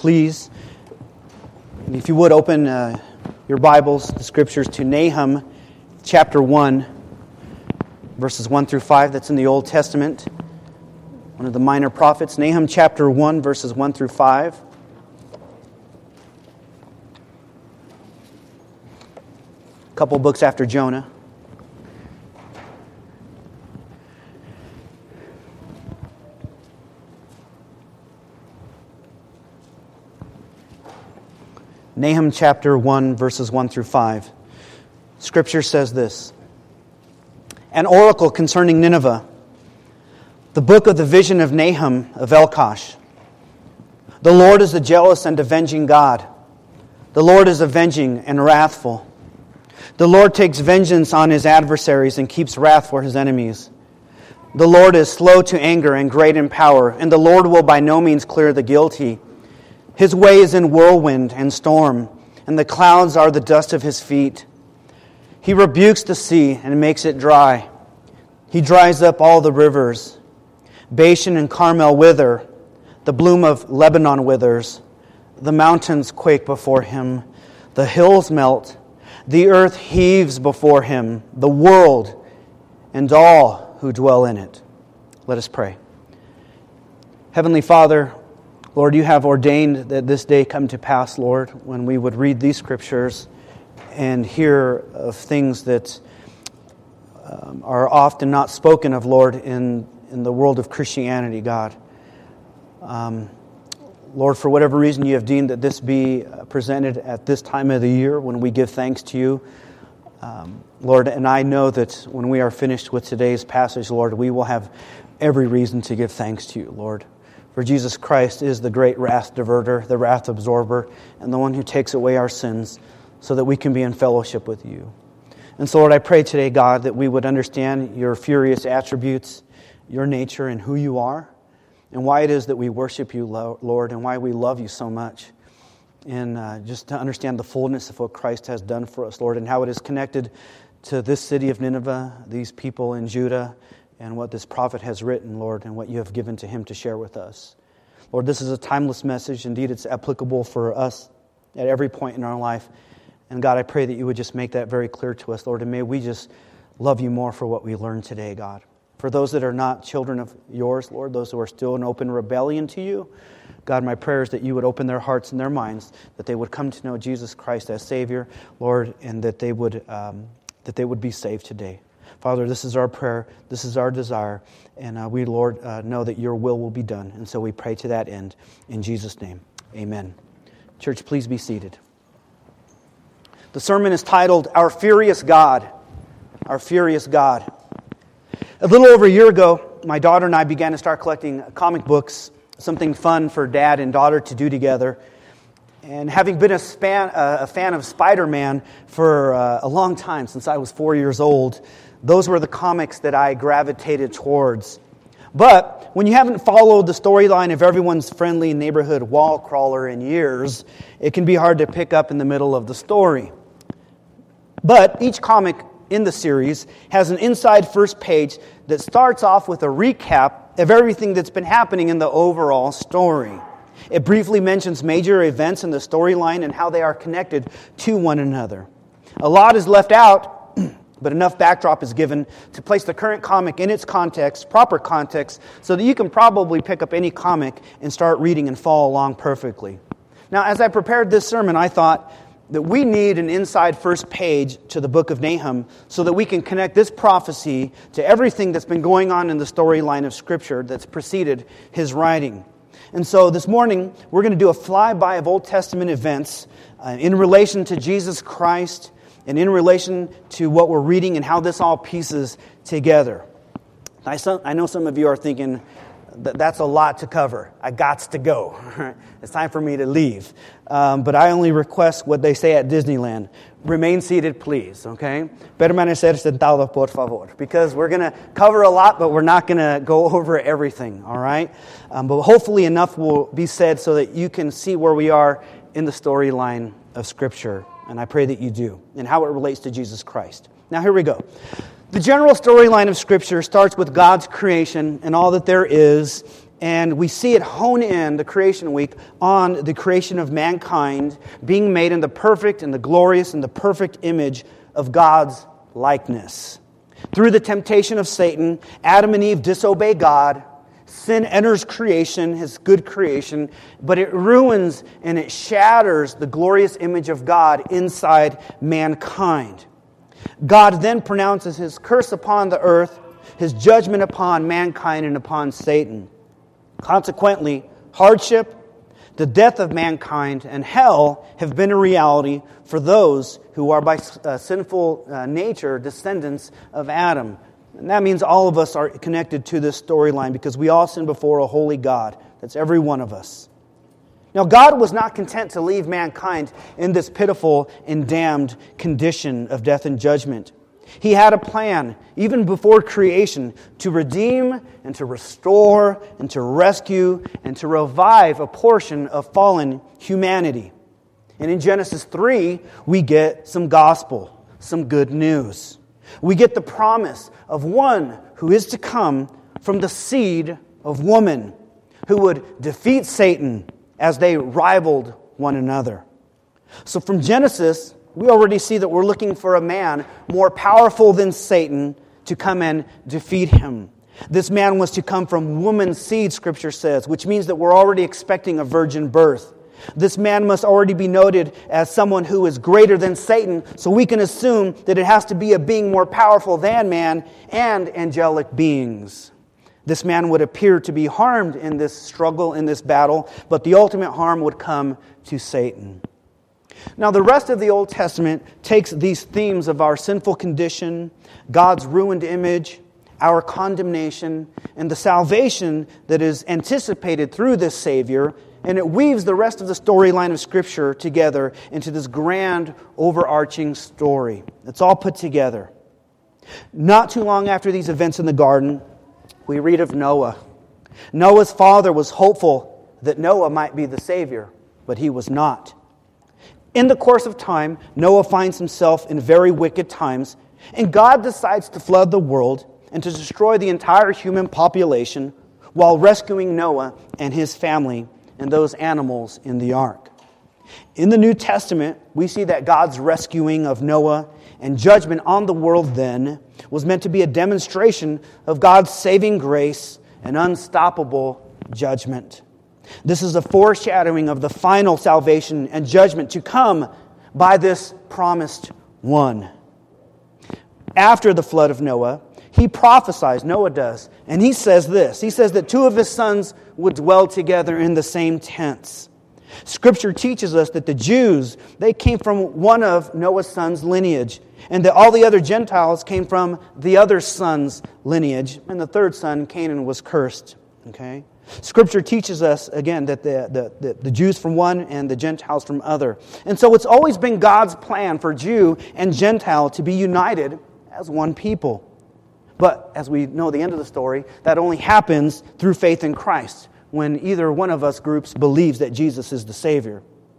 please, if you would open your Bibles, the Scriptures, to Nahum chapter 1, verses 1 through 5. That's in the Old Testament, one of the minor prophets. Nahum chapter 1, verses 1 through 5. A couple books after Jonah. Nahum chapter 1, verses 1 through 5. Scripture says this: An oracle concerning Nineveh, the book of the vision of Nahum of Elkosh. The Lord is a jealous and avenging God. The Lord is avenging and wrathful. The Lord takes vengeance on His adversaries and keeps wrath for His enemies. The Lord is slow to anger and great in power, and the Lord will by no means clear the guilty. His way is in whirlwind and storm, and the clouds are the dust of His feet. He rebukes the sea and makes it dry. He dries up all the rivers. Bashan and Carmel wither. The bloom of Lebanon withers. The mountains quake before Him. The hills melt. The earth heaves before Him. The world and all who dwell in it. Let us pray. Heavenly Father, Lord, You have ordained that this day come to pass, Lord, when we would read these Scriptures and hear of things that are often not spoken of, Lord, in the world of Christianity, God. Lord, for whatever reason You have deemed that this be presented at this time of the year when we give thanks to You, Lord, and I know that when we are finished with today's passage, Lord, we will have every reason to give thanks to You, Lord. For Jesus Christ is the great wrath diverter, the wrath absorber, and the one who takes away our sins so that we can be in fellowship with You. And so, Lord, I pray today, God, that we would understand Your furious attributes, Your nature, and who You are, and why it is that we worship You, Lord, and why we love You so much. And just to understand the fullness of what Christ has done for us, Lord, and how it is connected to this city of Nineveh, these people in Judah, and what this prophet has written, Lord, and what You have given to him to share with us. Lord, this is a timeless message. Indeed, it's applicable for us at every point in our life. And God, I pray that You would just make that very clear to us, Lord, and may we just love You more for what we learned today, God. For those that are not children of Yours, Lord, those who are still in open rebellion to You, God, my prayer is that You would open their hearts and their minds, that they would come to know Jesus Christ as Savior, Lord, and that they would be saved today. Father, this is our prayer, this is our desire, and we, Lord, know that Your will be done. And so we pray to that end. In Jesus' name, amen. Church, please be seated. The sermon is titled, Our Furious God. Our Furious God. A little over a year ago, my daughter and I began to start collecting comic books, something fun for dad and daughter to do together. And having been a fan of Spider-Man for a long time, since I was 4 years old, those were the comics that I gravitated towards. But when you haven't followed the storyline of everyone's friendly neighborhood wall crawler in years, it can be hard to pick up in the middle of the story. But each comic in the series has an inside first page that starts off with a recap of everything that's been happening in the overall story. It briefly mentions major events in the storyline and how they are connected to one another. A lot is left out, but enough backdrop is given to place the current comic in its context, proper context, so that you can probably pick up any comic and start reading and follow along perfectly. Now, as I prepared this sermon, I thought that we need an inside first page to the book of Nahum so that we can connect this prophecy to everything that's been going on in the storyline of Scripture that's preceded his writing. And so this morning, we're going to do a flyby of Old Testament events in relation to Jesus Christ and in relation to what we're reading and how this all pieces together. I know some of you are thinking, that's a lot to cover. I gots to go. It's time for me to leave. But I only request what they say at Disneyland. Remain seated, please, okay? Permanecer sentado, por favor. Because we're going to cover a lot, but we're not going to go over everything, all right? But hopefully enough will be said so that you can see where we are in the storyline of Scripture. And I pray that you do, and how it relates to Jesus Christ. Now, here we go. The general storyline of Scripture starts with God's creation and all that there is, And we see it hone in the creation week on the creation of mankind being made in the perfect and the glorious and the perfect image of God's likeness. Through the temptation of Satan, Adam and Eve disobey God. Sin enters creation, His good creation, but it ruins and it shatters the glorious image of God inside mankind. God then pronounces His curse upon the earth, His judgment upon mankind and upon Satan. Consequently, hardship, the death of mankind, and hell have been a reality for those who are by sinful nature descendants of Adam. And that means all of us are connected to this storyline because we all sin before a holy God. That's every one of us. Now, God was not content to leave mankind in this pitiful and damned condition of death and judgment. He had a plan, even before creation, to redeem and to restore and to rescue and to revive a portion of fallen humanity. And in Genesis 3, we get some gospel, some good news. We get the promise of one who is to come from the seed of woman, who would defeat Satan as they rivaled one another. So from Genesis, we already see that we're looking for a man more powerful than Satan to come and defeat him. This man was to come from woman's seed, Scripture says, which means that we're already expecting a virgin birth. This man must already be noted as someone who is greater than Satan, so we can assume that it has to be a being more powerful than man and angelic beings. This man would appear to be harmed in this struggle, in this battle, but the ultimate harm would come to Satan. Now, the rest of the Old Testament takes these themes of our sinful condition, God's ruined image, our condemnation, and the salvation that is anticipated through this Savior, and it weaves the rest of the storyline of Scripture together into this grand, overarching story. It's all put together. Not too long after these events in the garden, we read of Noah. Noah's father was hopeful that Noah might be the Savior, but he was not. In the course of time, Noah finds himself in very wicked times, and God decides to flood the world and to destroy the entire human population while rescuing Noah and his family and those animals in the ark. In the New Testament, we see that God's rescuing of Noah and judgment on the world then was meant to be a demonstration of God's saving grace and unstoppable judgment. This is a foreshadowing of the final salvation and judgment to come by this promised one. After the flood of Noah, he prophesies, Noah does, and he says this. He says that two of his sons would dwell together in the same tents. Scripture teaches us that the Jews, they came from one of Noah's sons' lineage, and that all the other Gentiles came from the other son's lineage, and the third son, Canaan, was cursed. Okay? Scripture teaches us, again, that the Jews from one and the Gentiles from other. And so it's always been God's plan for Jew and Gentile to be united as one people. But as we know the end of the story, that only happens through faith in Christ, when either one of us groups believes that Jesus is the Savior.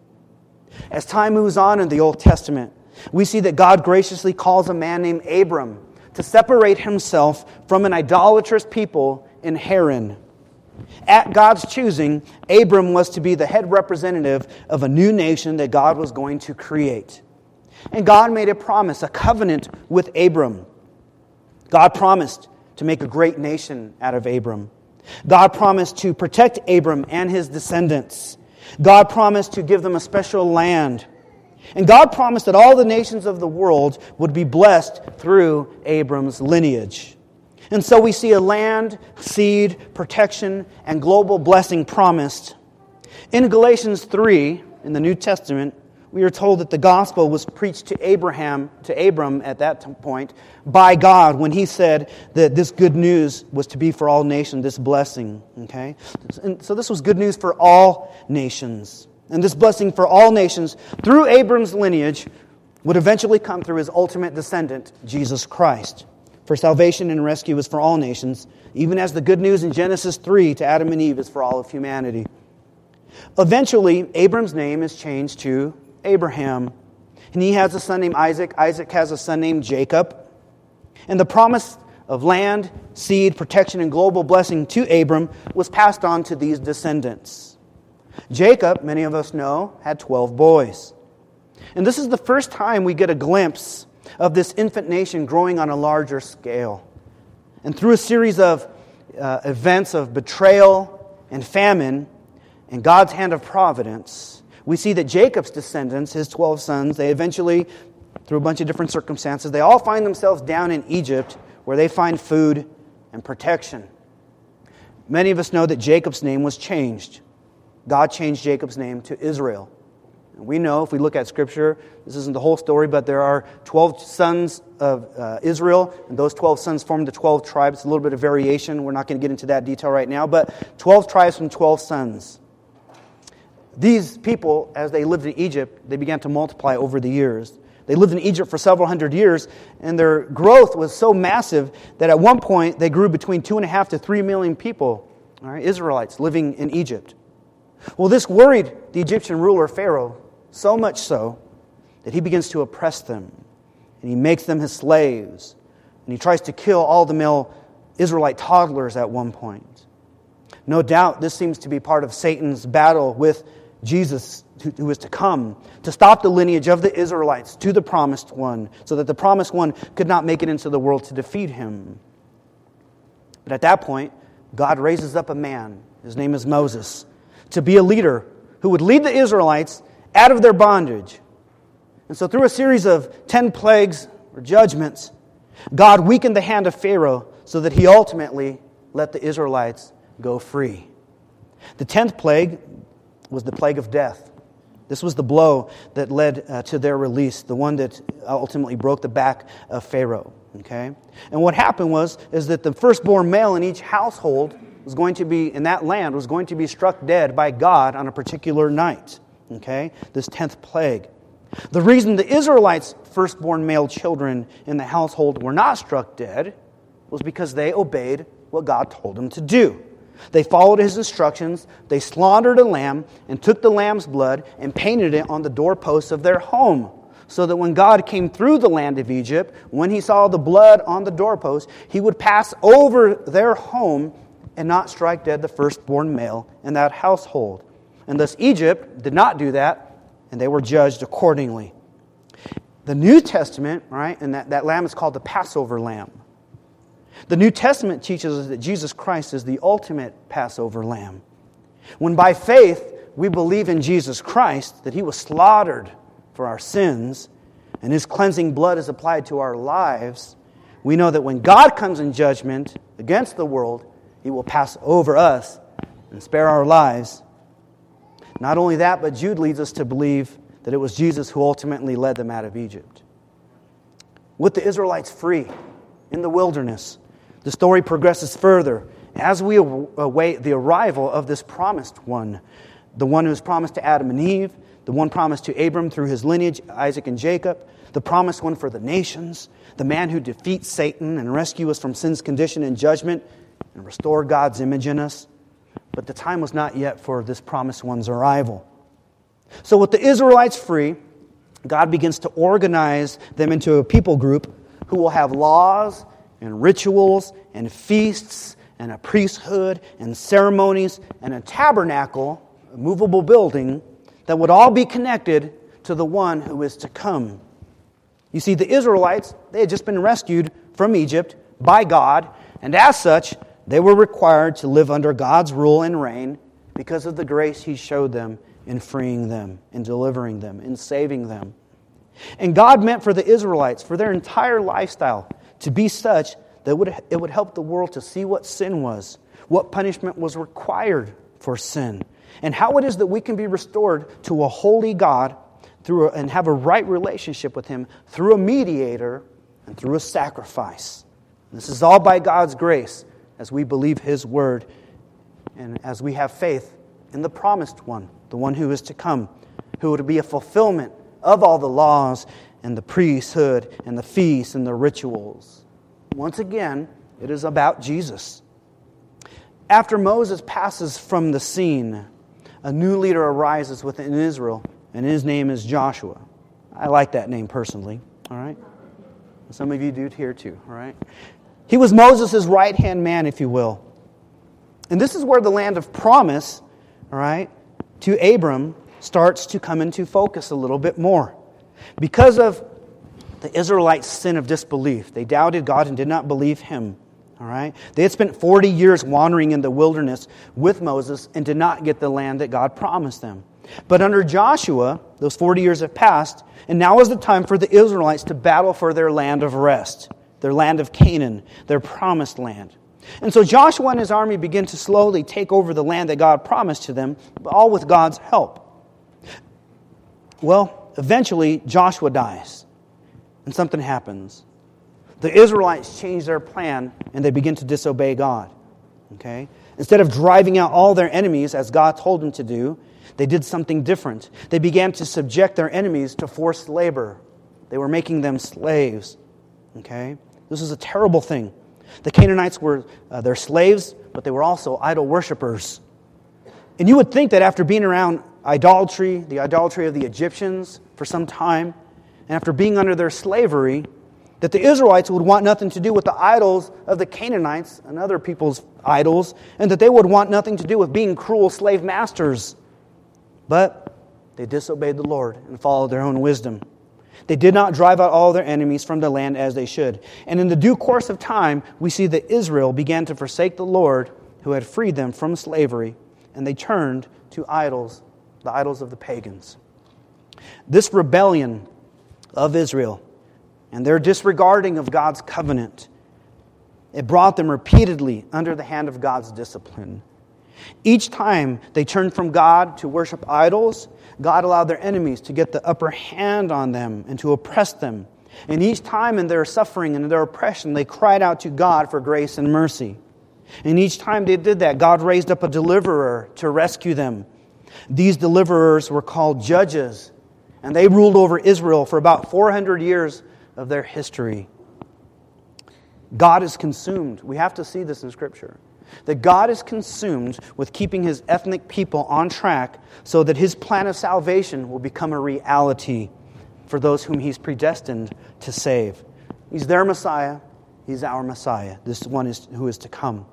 As time moves on in the Old Testament, we see that God graciously calls a man named Abram to separate himself from an idolatrous people in Haran. At God's choosing, Abram was to be the head representative of a new nation that God was going to create. And God made a promise, a covenant with Abram. God promised to make a great nation out of Abram. God promised to protect Abram and his descendants. God promised to give them a special land. And God promised that all the nations of the world would be blessed through Abram's lineage. And so we see a land, seed, protection, and global blessing promised. In Galatians 3, in the New Testament, we are told that the gospel was preached to Abram at that point, by God when He said that this good news was to be for all nations, this blessing. Okay? And so this was good news for all nations. And this blessing for all nations through Abram's lineage would eventually come through his ultimate descendant, Jesus Christ. For salvation and rescue is for all nations, even as the good news in Genesis 3 to Adam and Eve is for all of humanity. Eventually, Abram's name is changed to Abraham. And he has a son named Isaac. Isaac has a son named Jacob. And the promise of land, seed, protection, and global blessing to Abram was passed on to these descendants. Jacob, many of us know, had 12 boys. And this is the first time we get a glimpse of this infant nation growing on a larger scale. And through a series of events of betrayal and famine and God's hand of providence, we see that Jacob's descendants, his 12 sons, they eventually, through a bunch of different circumstances, they all find themselves down in Egypt where they find food and protection. Many of us know that Jacob's name was changed. God changed Jacob's name to Israel. And we know, if we look at Scripture, this isn't the whole story, but there are 12 sons of Israel, and those 12 sons formed the 12 tribes. It's a little bit of variation. We're not going to get into that detail right now, but 12 tribes from 12 sons. These people, as they lived in Egypt, they began to multiply over the years. They lived in Egypt for several hundred years, and their growth was so massive that at one point they grew between 2.5 to 3 million people, all right, Israelites, living in Egypt. Well, this worried the Egyptian ruler Pharaoh, so much so that he begins to oppress them, and he makes them his slaves, and he tries to kill all the male Israelite toddlers at one point. No doubt this seems to be part of Satan's battle with Jesus, who is to come, to stop the lineage of the Israelites to the promised one, so that the promised one could not make it into the world to defeat him. But at that point, God raises up a man, his name is Moses, to be a leader who would lead the Israelites out of their bondage. And so through a series of 10 plagues or judgments, God weakened the hand of Pharaoh so that he ultimately let the Israelites go free. The 10th plague was the plague of death. This was the blow that led to their release, the one that ultimately broke the back of Pharaoh. Okay? And what happened is that the firstborn male in each household was going to be, in that land, was going to be struck dead by God on a particular night. Okay? This 10th plague. The reason the Israelites' firstborn male children in the household were not struck dead was because they obeyed what God told them to do. They followed His instructions, they slaughtered a lamb and took the lamb's blood and painted it on the doorposts of their home, so that when God came through the land of Egypt, when He saw the blood on the doorpost, He would pass over their home and not strike dead the firstborn male in that household. And thus Egypt did not do that, and they were judged accordingly. The New Testament, right, and that lamb is called the Passover lamb. The New Testament teaches us that Jesus Christ is the ultimate Passover lamb. When by faith we believe in Jesus Christ, that He was slaughtered for our sins, and His cleansing blood is applied to our lives, we know that when God comes in judgment against the world, He will pass over us and spare our lives. Not only that, but Jude leads us to believe that it was Jesus who ultimately led them out of Egypt. With the Israelites free in the wilderness, the story progresses further as we await the arrival of this promised one, the one who was promised to Adam and Eve, the one promised to Abram through his lineage, Isaac and Jacob, the promised one for the nations, the man who defeats Satan and rescues us from sin's condition and judgment and restore God's image in us. But the time was not yet for this promised one's arrival. So with the Israelites free, God begins to organize them into a people group who will have laws and rituals and feasts and a priesthood and ceremonies and a tabernacle, a movable building, that would all be connected to the one who is to come. You see, the Israelites, they had just been rescued from Egypt by God, and as such, they were required to live under God's rule and reign because of the grace He showed them in freeing them, in delivering them, in saving them. And God meant for the Israelites, for their entire lifestyle, to be such that it would help the world to see what sin was, what punishment was required for sin, and how it is that we can be restored to a holy God and have a right relationship with Him through a mediator and through a sacrifice. This is all by God's grace as we believe His word and as we have faith in the promised one, the one who is to come, who would be a fulfillment of all the laws and the priesthood and the feasts and the rituals. Once again, it is about Jesus. After Moses passes from the scene, a new leader arises within Israel, and his name is Joshua. I like that name personally, all right? Some of you do here too, all right? He was Moses' right-hand man, if you will. And this is where the land of promise, all right, to Abram starts to come into focus a little bit more. Because of the Israelites' sin of disbelief, they doubted God and did not believe Him. All right? They had spent 40 years wandering in the wilderness with Moses and did not get the land that God promised them. But under Joshua, those 40 years have passed, and now is the time for the Israelites to battle for their land of rest, their land of Canaan, their promised land. And so Joshua and his army begin to slowly take over the land that God promised to them, all with God's help. Well, eventually Joshua dies, and something happens. The Israelites change their plan, and they begin to disobey God. Okay? Instead of driving out all their enemies, as God told them to do, they did something different. They began to subject their enemies to forced labor. They were making them slaves. Okay? This is a terrible thing. The Canaanites were their slaves, but they were also idol worshipers. And you would think that after being around idolatry, the idolatry of the Egyptians for some time, and after being under their slavery, that the Israelites would want nothing to do with the idols of the Canaanites and other people's idols, and that they would want nothing to do with being cruel slave masters. But they disobeyed the Lord and followed their own wisdom. They did not drive out all their enemies from the land as they should. And in the due course of time, we see that Israel began to forsake the Lord who had freed them from slavery, and they turned to idols, the idols of the pagans. This rebellion of Israel and their disregarding of God's covenant, it brought them repeatedly under the hand of God's discipline. Each time they turned from God to worship idols, God allowed their enemies to get the upper hand on them and to oppress them. And each time in their suffering and their oppression, they cried out to God for grace and mercy. And each time they did that, God raised up a deliverer to rescue them. These deliverers were called judges, and they ruled over Israel for about 400 years of their history. God is consumed. We have to see this in Scripture. That God is consumed with keeping His ethnic people on track so that His plan of salvation will become a reality for those whom He's predestined to save. He's their Messiah. He's our Messiah. This one is who is to come.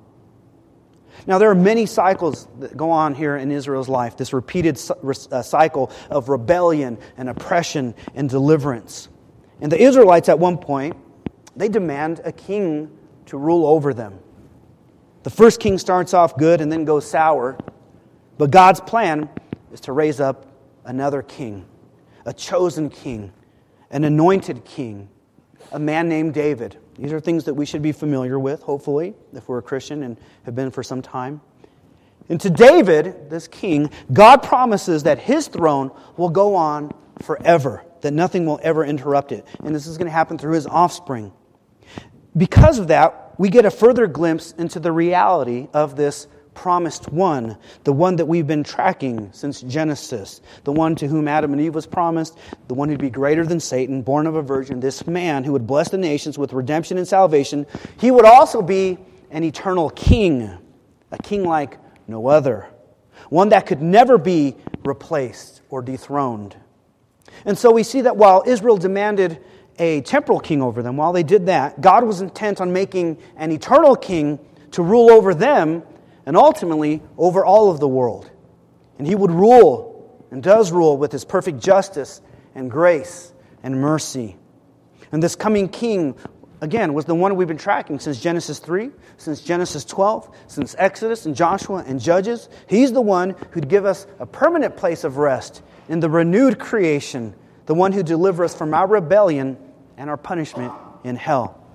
Now, there are many cycles that go on here in Israel's life, this repeated cycle of rebellion and oppression and deliverance. And the Israelites at one point, they demand a king to rule over them. The first king starts off good and then goes sour. But God's plan is to raise up another king, a chosen king, an anointed king, a man named David. These are things that we should be familiar with, hopefully, if we're a Christian and have been for some time. And to David, this king, God promises that his throne will go on forever, that nothing will ever interrupt it. And this is going to happen through his offspring. Because of that, we get a further glimpse into the reality of this promised one, the one that we've been tracking since Genesis, the one to whom Adam and Eve was promised, the one who'd be greater than Satan, born of a virgin, this man who would bless the nations with redemption and salvation. He would also be an eternal king, a king like no other, one that could never be replaced or dethroned. And so we see that while Israel demanded a temporal king over them, while they did that, God was intent on making an eternal king to rule over them and ultimately over all of the world. And He would rule and does rule with His perfect justice and grace and mercy. And this coming king, again, was the one we've been tracking since Genesis 3, since Genesis 12, since Exodus and Joshua and Judges. He's the one who'd give us a permanent place of rest in the renewed creation, the one who delivers us from our rebellion and our punishment in hell.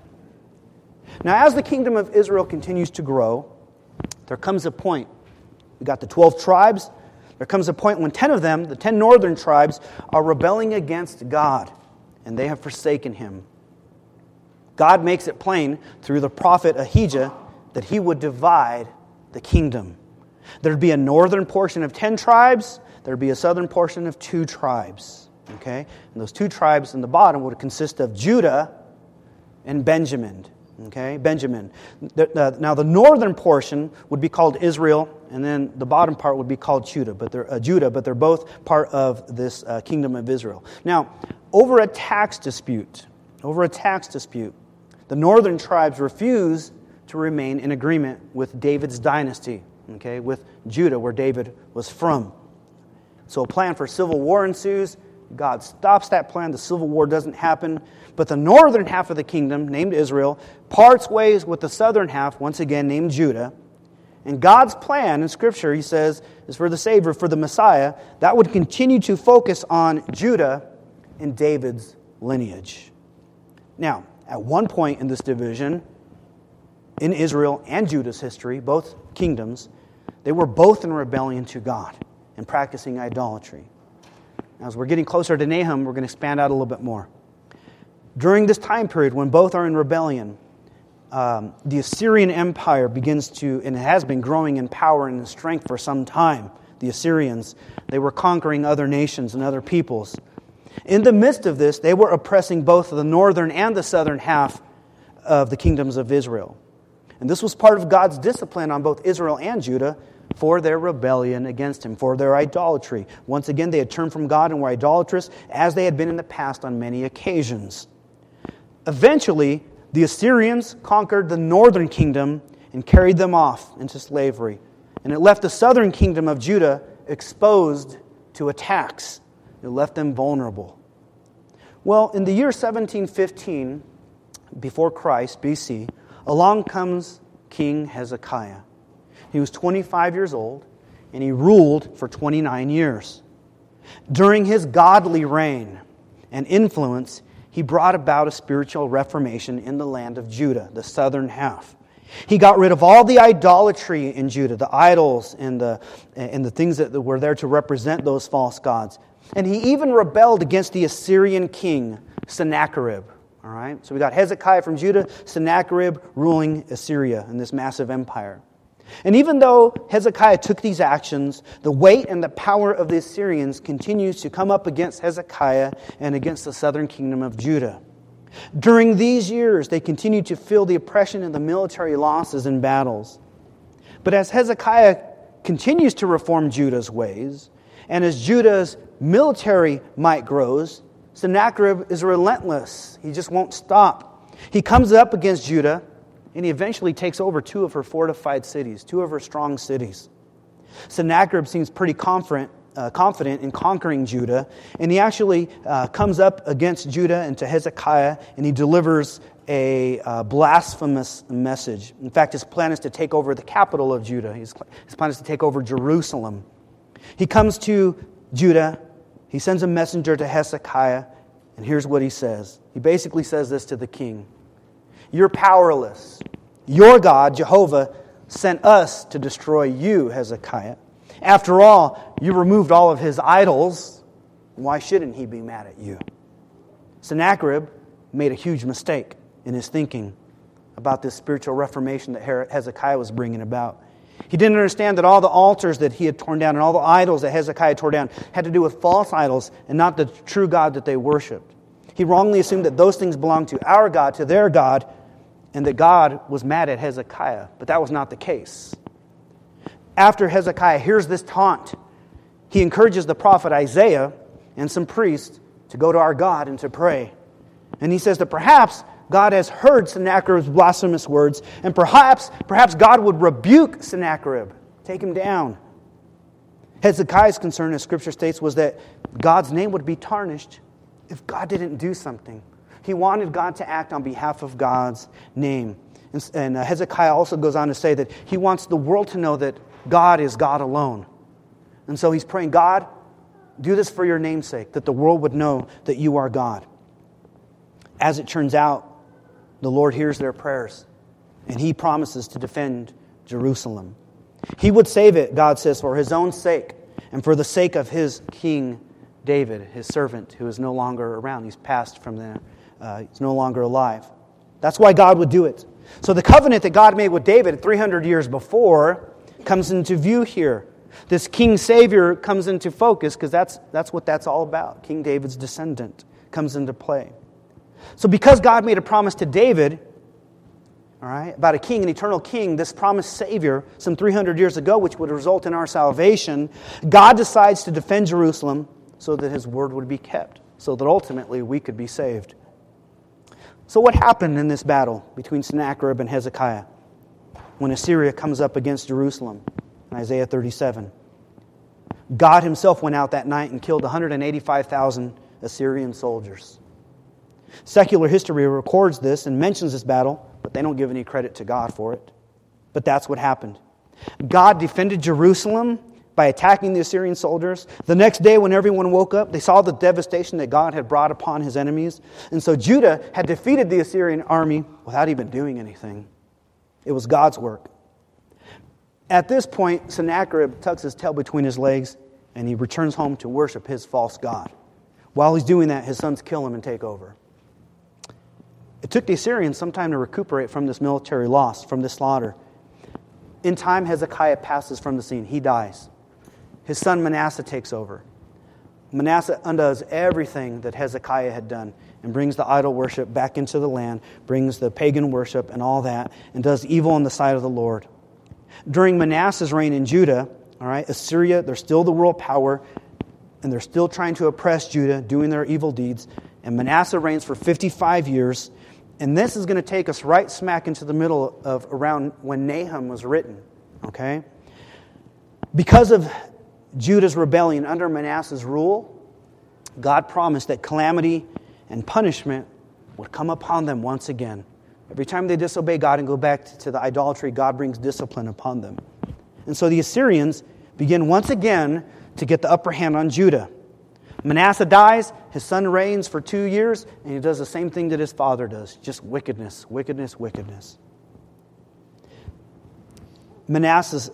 Now, as the kingdom of Israel continues to grow, there comes a point. We got the 12 tribes. There comes a point when 10 of them, the 10 northern tribes, are rebelling against God, and they have forsaken Him. God makes it plain through the prophet Ahijah that He would divide the kingdom. There'd be a northern portion of 10 tribes. There'd be a southern portion of 2 tribes. Okay? And those 2 tribes in the bottom would consist of Judah and Benjamin. Okay? Benjamin. Now the northern portion would be called Israel, and then the bottom part would be called Judah, but they're both part of this kingdom of Israel. Now, over a tax dispute, The northern tribes refused to remain in agreement with David's dynasty, okay, with Judah, where David was from. So a plan for civil war ensues. God stops that plan. The civil war doesn't happen. But the northern half of the kingdom, named Israel, parts ways with the southern half, once again named Judah. And God's plan in Scripture, he says, is for the Savior, for the Messiah, that would continue to focus on Judah and David's lineage. Now, at one point in this division, in Israel and Judah's history, both kingdoms, they were both in rebellion to God and practicing idolatry. Now, as we're getting closer to Nahum, we're going to expand out a little bit more. During this time period, when both are in rebellion, the Assyrian Empire begins to, and it has been growing in power and in strength for some time. The Assyrians, they were conquering other nations and other peoples. In the midst of this, they were oppressing both the northern and the southern half of the kingdoms of Israel. And this was part of God's discipline on both Israel and Judah for their rebellion against Him, for their idolatry. Once again, they had turned from God and were idolatrous, as they had been in the past on many occasions. Eventually, the Assyrians conquered the northern kingdom and carried them off into slavery. And it left the southern kingdom of Judah exposed to attacks. It left them vulnerable. Well, in the year 1715, before Christ, BC, along comes King Hezekiah. He was 25 years old, and he ruled for 29 years. During his godly reign and influence, he brought about a spiritual reformation in the land of Judah, the southern half. He got rid of all the idolatry in Judah, the idols and the things that were there to represent those false gods. And he even rebelled against the Assyrian king, Sennacherib. All right? So we got Hezekiah from Judah, Sennacherib ruling Assyria in this massive empire. And even though Hezekiah took these actions, the weight and the power of the Assyrians continues to come up against Hezekiah and against the southern kingdom of Judah. During these years, they continued to feel the oppression and the military losses in battles. But as Hezekiah continues to reform Judah's ways, and as Judah's military might grows, Sennacherib is relentless. He just won't stop. He comes up against Judah, and he eventually takes over 2 of her fortified cities, 2 of her strong cities. Sennacherib seems pretty confident in conquering Judah, and he actually comes up against Judah and to Hezekiah, and he delivers a blasphemous message. In fact, his plan is to take over the capital of Judah. His plan is to take over Jerusalem. He comes to Judah, he sends a messenger to Hezekiah, and here's what he says. He basically says this to the king. You're powerless. Your God, Jehovah, sent us to destroy you, Hezekiah. After all, you removed all of his idols. Why shouldn't he be mad at you? Sennacherib made a huge mistake in his thinking about this spiritual reformation that Hezekiah was bringing about. He didn't understand that all the altars that he had torn down and all the idols that Hezekiah tore down had to do with false idols and not the true God that they worshipped. He wrongly assumed that those things belonged to our God, to their God, and that God was mad at Hezekiah. But that was not the case. After Hezekiah hears this taunt, he encourages the prophet Isaiah and some priests to go to our God and to pray. And he says that perhaps God has heard Sennacherib's blasphemous words, and perhaps God would rebuke Sennacherib, take him down. Hezekiah's concern, as Scripture states, was that God's name would be tarnished if God didn't do something. He wanted God to act on behalf of God's name. And Hezekiah also goes on to say that he wants the world to know that God is God alone. And so he's praying, God, do this for your name's sake, that the world would know that you are God. As it turns out, the Lord hears their prayers, and He promises to defend Jerusalem. He would save it, God says, for His own sake, and for the sake of His King David, His servant, who is no longer around. He's passed from there. He's no longer alive. That's why God would do it. So the covenant that God made with David 300 years before comes into view here. This King Savior comes into focus because that's what that's all about. King David's descendant comes into play. So because God made a promise to David, all right, about a king, an eternal king, this promised Savior some 300 years ago, which would result in our salvation, God decides to defend Jerusalem so that His word would be kept, so that ultimately we could be saved. So what happened in this battle between Sennacherib and Hezekiah when Assyria comes up against Jerusalem in Isaiah 37? God himself went out that night and killed 185,000 Assyrian soldiers. Secular history records this and mentions this battle, but they don't give any credit to God for it. But that's what happened. God defended Jerusalem by attacking the Assyrian soldiers. The next day when everyone woke up, they saw the devastation that God had brought upon his enemies. And so Judah had defeated the Assyrian army without even doing anything. It was God's work. At this point, Sennacherib tucks his tail between his legs and he returns home to worship his false god. While he's doing that, his sons kill him and take over. It took the Assyrians some time to recuperate from this military loss, from this slaughter. In time, Hezekiah passes from the scene. He dies. His son Manasseh takes over. Manasseh undoes everything that Hezekiah had done and brings the idol worship back into the land, brings the pagan worship and all that, and does evil in the sight of the Lord. During Manasseh's reign in Judah, Assyria, they're still the world power, and they're still trying to oppress Judah, doing their evil deeds. And Manasseh reigns for 55 years. And this is going to take us right smack into the middle of around when Nahum was written. Okay? Because of Judah's rebellion under Manasseh's rule, God promised that calamity and punishment would come upon them once again. Every time they disobey God and go back to the idolatry, God brings discipline upon them. And so the Assyrians begin once again to get the upper hand on Judah. Manasseh dies, his son reigns for 2 years, and he does the same thing that his father does. Just wickedness, wickedness, wickedness. Manasseh's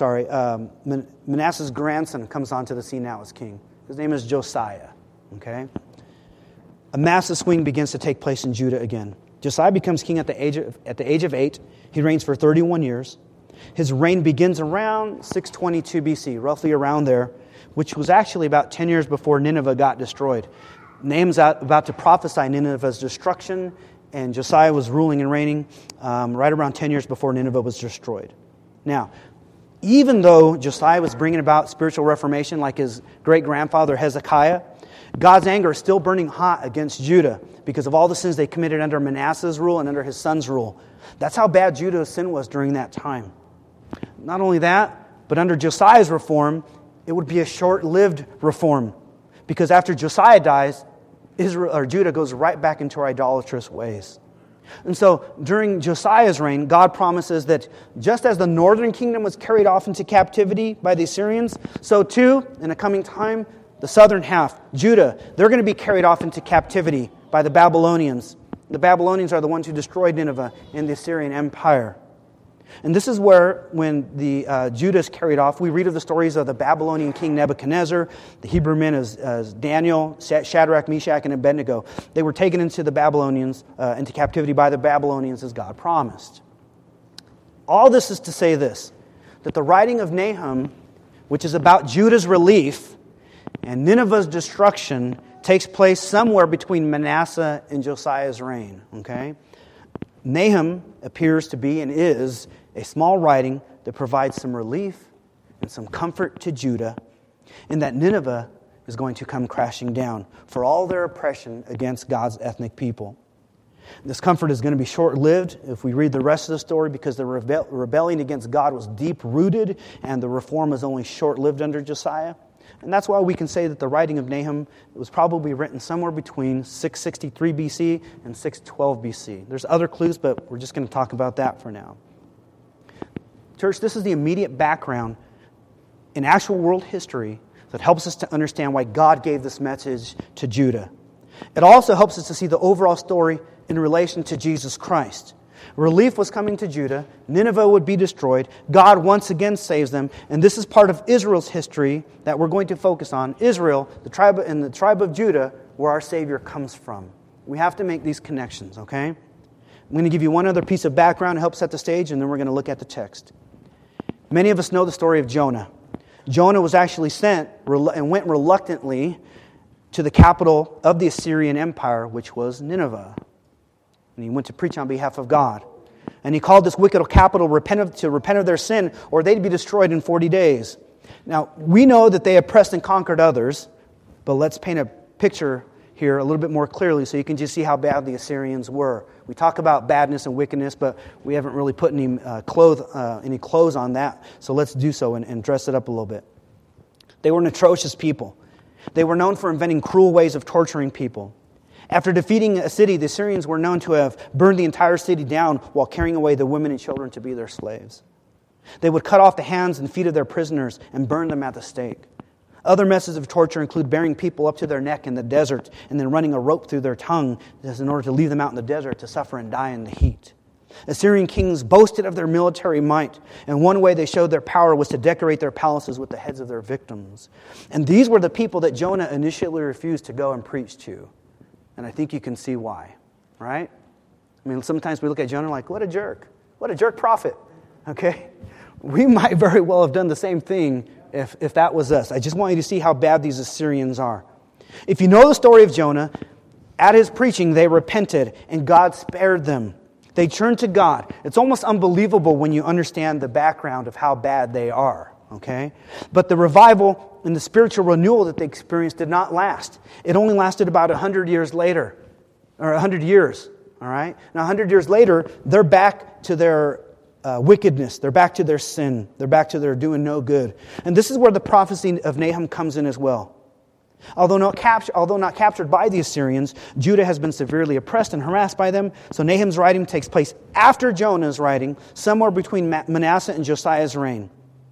grandson comes onto the scene now as king. His name is Josiah. Okay? A massive swing begins to take place in Judah again. Josiah becomes king at the age of 8. He reigns for 31 years. His reign begins around 622 BC, roughly around there, which was actually about 10 years before Nineveh got destroyed. Nahum's about to prophesy Nineveh's destruction, and Josiah was ruling and reigning right around 10 years before Nineveh was destroyed. Now, even though Josiah was bringing about spiritual reformation like his great-grandfather Hezekiah, God's anger is still burning hot against Judah because of all the sins they committed under Manasseh's rule and under his son's rule. That's how bad Judah's sin was during that time. Not only that, but under Josiah's reform, it would be a short-lived reform. Because after Josiah dies, Judah goes right back into her idolatrous ways. And so during Josiah's reign, God promises that just as the northern kingdom was carried off into captivity by the Assyrians, so too, in a coming time, the southern half, Judah, they're going to be carried off into captivity by the Babylonians. The Babylonians are the ones who destroyed Nineveh in the Assyrian Empire. And this is where, when the Judah is carried off, we read of the stories of the Babylonian king Nebuchadnezzar, the Hebrew men as Daniel, Shadrach, Meshach, and Abednego. They were taken into the Babylonians, into captivity by the Babylonians as God promised. All this is to say this, that the writing of Nahum, which is about Judah's relief and Nineveh's destruction, takes place somewhere between Manasseh and Josiah's reign. Okay? Nahum appears to be and is a small writing that provides some relief and some comfort to Judah in that Nineveh is going to come crashing down for all their oppression against God's ethnic people. This comfort is going to be short-lived if we read the rest of the story because the rebellion against God was deep-rooted and the reform was only short-lived under Josiah. And that's why we can say that the writing of Nahum was probably written somewhere between 663 BC and 612 BC. There's other clues, but we're just going to talk about that for now. Church, this is the immediate background in actual world history that helps us to understand why God gave this message to Judah. It also helps us to see the overall story in relation to Jesus Christ. Relief was coming to Judah. Nineveh would be destroyed. God once again saves them. And this is part of Israel's history that we're going to focus on. Israel, the tribe of Judah, where our Savior comes from. We have to make these connections, okay? I'm going to give you one other piece of background to help set the stage, and then we're going to look at the text. Many of us know the story of Jonah. Jonah was actually sent and went reluctantly to the capital of the Assyrian Empire, which was Nineveh. And he went to preach on behalf of God. And he called this wicked capital to repent of their sin, or they'd be destroyed in 40 days. Now, we know that they oppressed and conquered others, but let's paint a picture here a little bit more clearly so you can just see how bad the Assyrians were. We talk about badness and wickedness, but we haven't really put any clothes on that. So let's do so and dress it up a little bit. They were an atrocious people. They were known for inventing cruel ways of torturing people. After defeating a city, the Assyrians were known to have burned the entire city down while carrying away the women and children to be their slaves. They would cut off the hands and feet of their prisoners and burn them at the stake. Other methods of torture include bearing people up to their neck in the desert and then running a rope through their tongue in order to leave them out in the desert to suffer and die in the heat. Assyrian kings boasted of their military might, and one way they showed their power was to decorate their palaces with the heads of their victims. And these were the people that Jonah initially refused to go and preach to. And I think you can see why, right? I mean, sometimes we look at Jonah like, what a jerk prophet, okay? We might very well have done the same thing if that was us. I just want you to see how bad these Assyrians are. If you know the story of Jonah, at his preaching they repented and God spared them. They turned to God. It's almost unbelievable when you understand the background of how bad they are, okay? But the revival and the spiritual renewal that they experienced did not last. It only lasted about 100 years later, or 100 years, all right? Now 100 years later, they're back to their wickedness. They're back to their sin. They're back to their doing no good. And this is where the prophecy of Nahum comes in as well. Although not captured by the Assyrians, Judah has been severely oppressed and harassed by them. So Nahum's writing takes place after Jonah's writing, somewhere between Manasseh and Josiah's reign.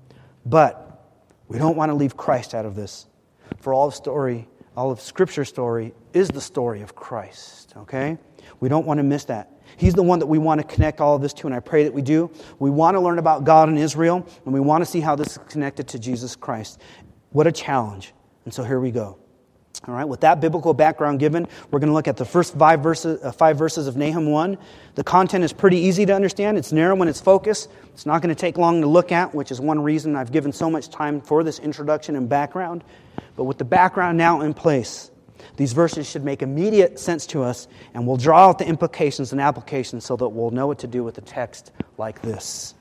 But we don't want to leave Christ out of this. For all of Scripture's story is the story of Christ. Okay? We don't want to miss that. He's the one that we want to connect all of this to, and I pray that we do. We want to learn about God and Israel, and we want to see how this is connected to Jesus Christ. What a challenge. And so here we go. All right, with that biblical background given, we're going to look at the first five verses of Nahum 1. The content is pretty easy to understand. It's narrow in its focus. It's not going to take long to look at, which is one reason I've given so much time for this introduction and background. But with the background now in place, these verses should make immediate sense to us, and we'll draw out the implications and applications so that we'll know what to do with a text like this.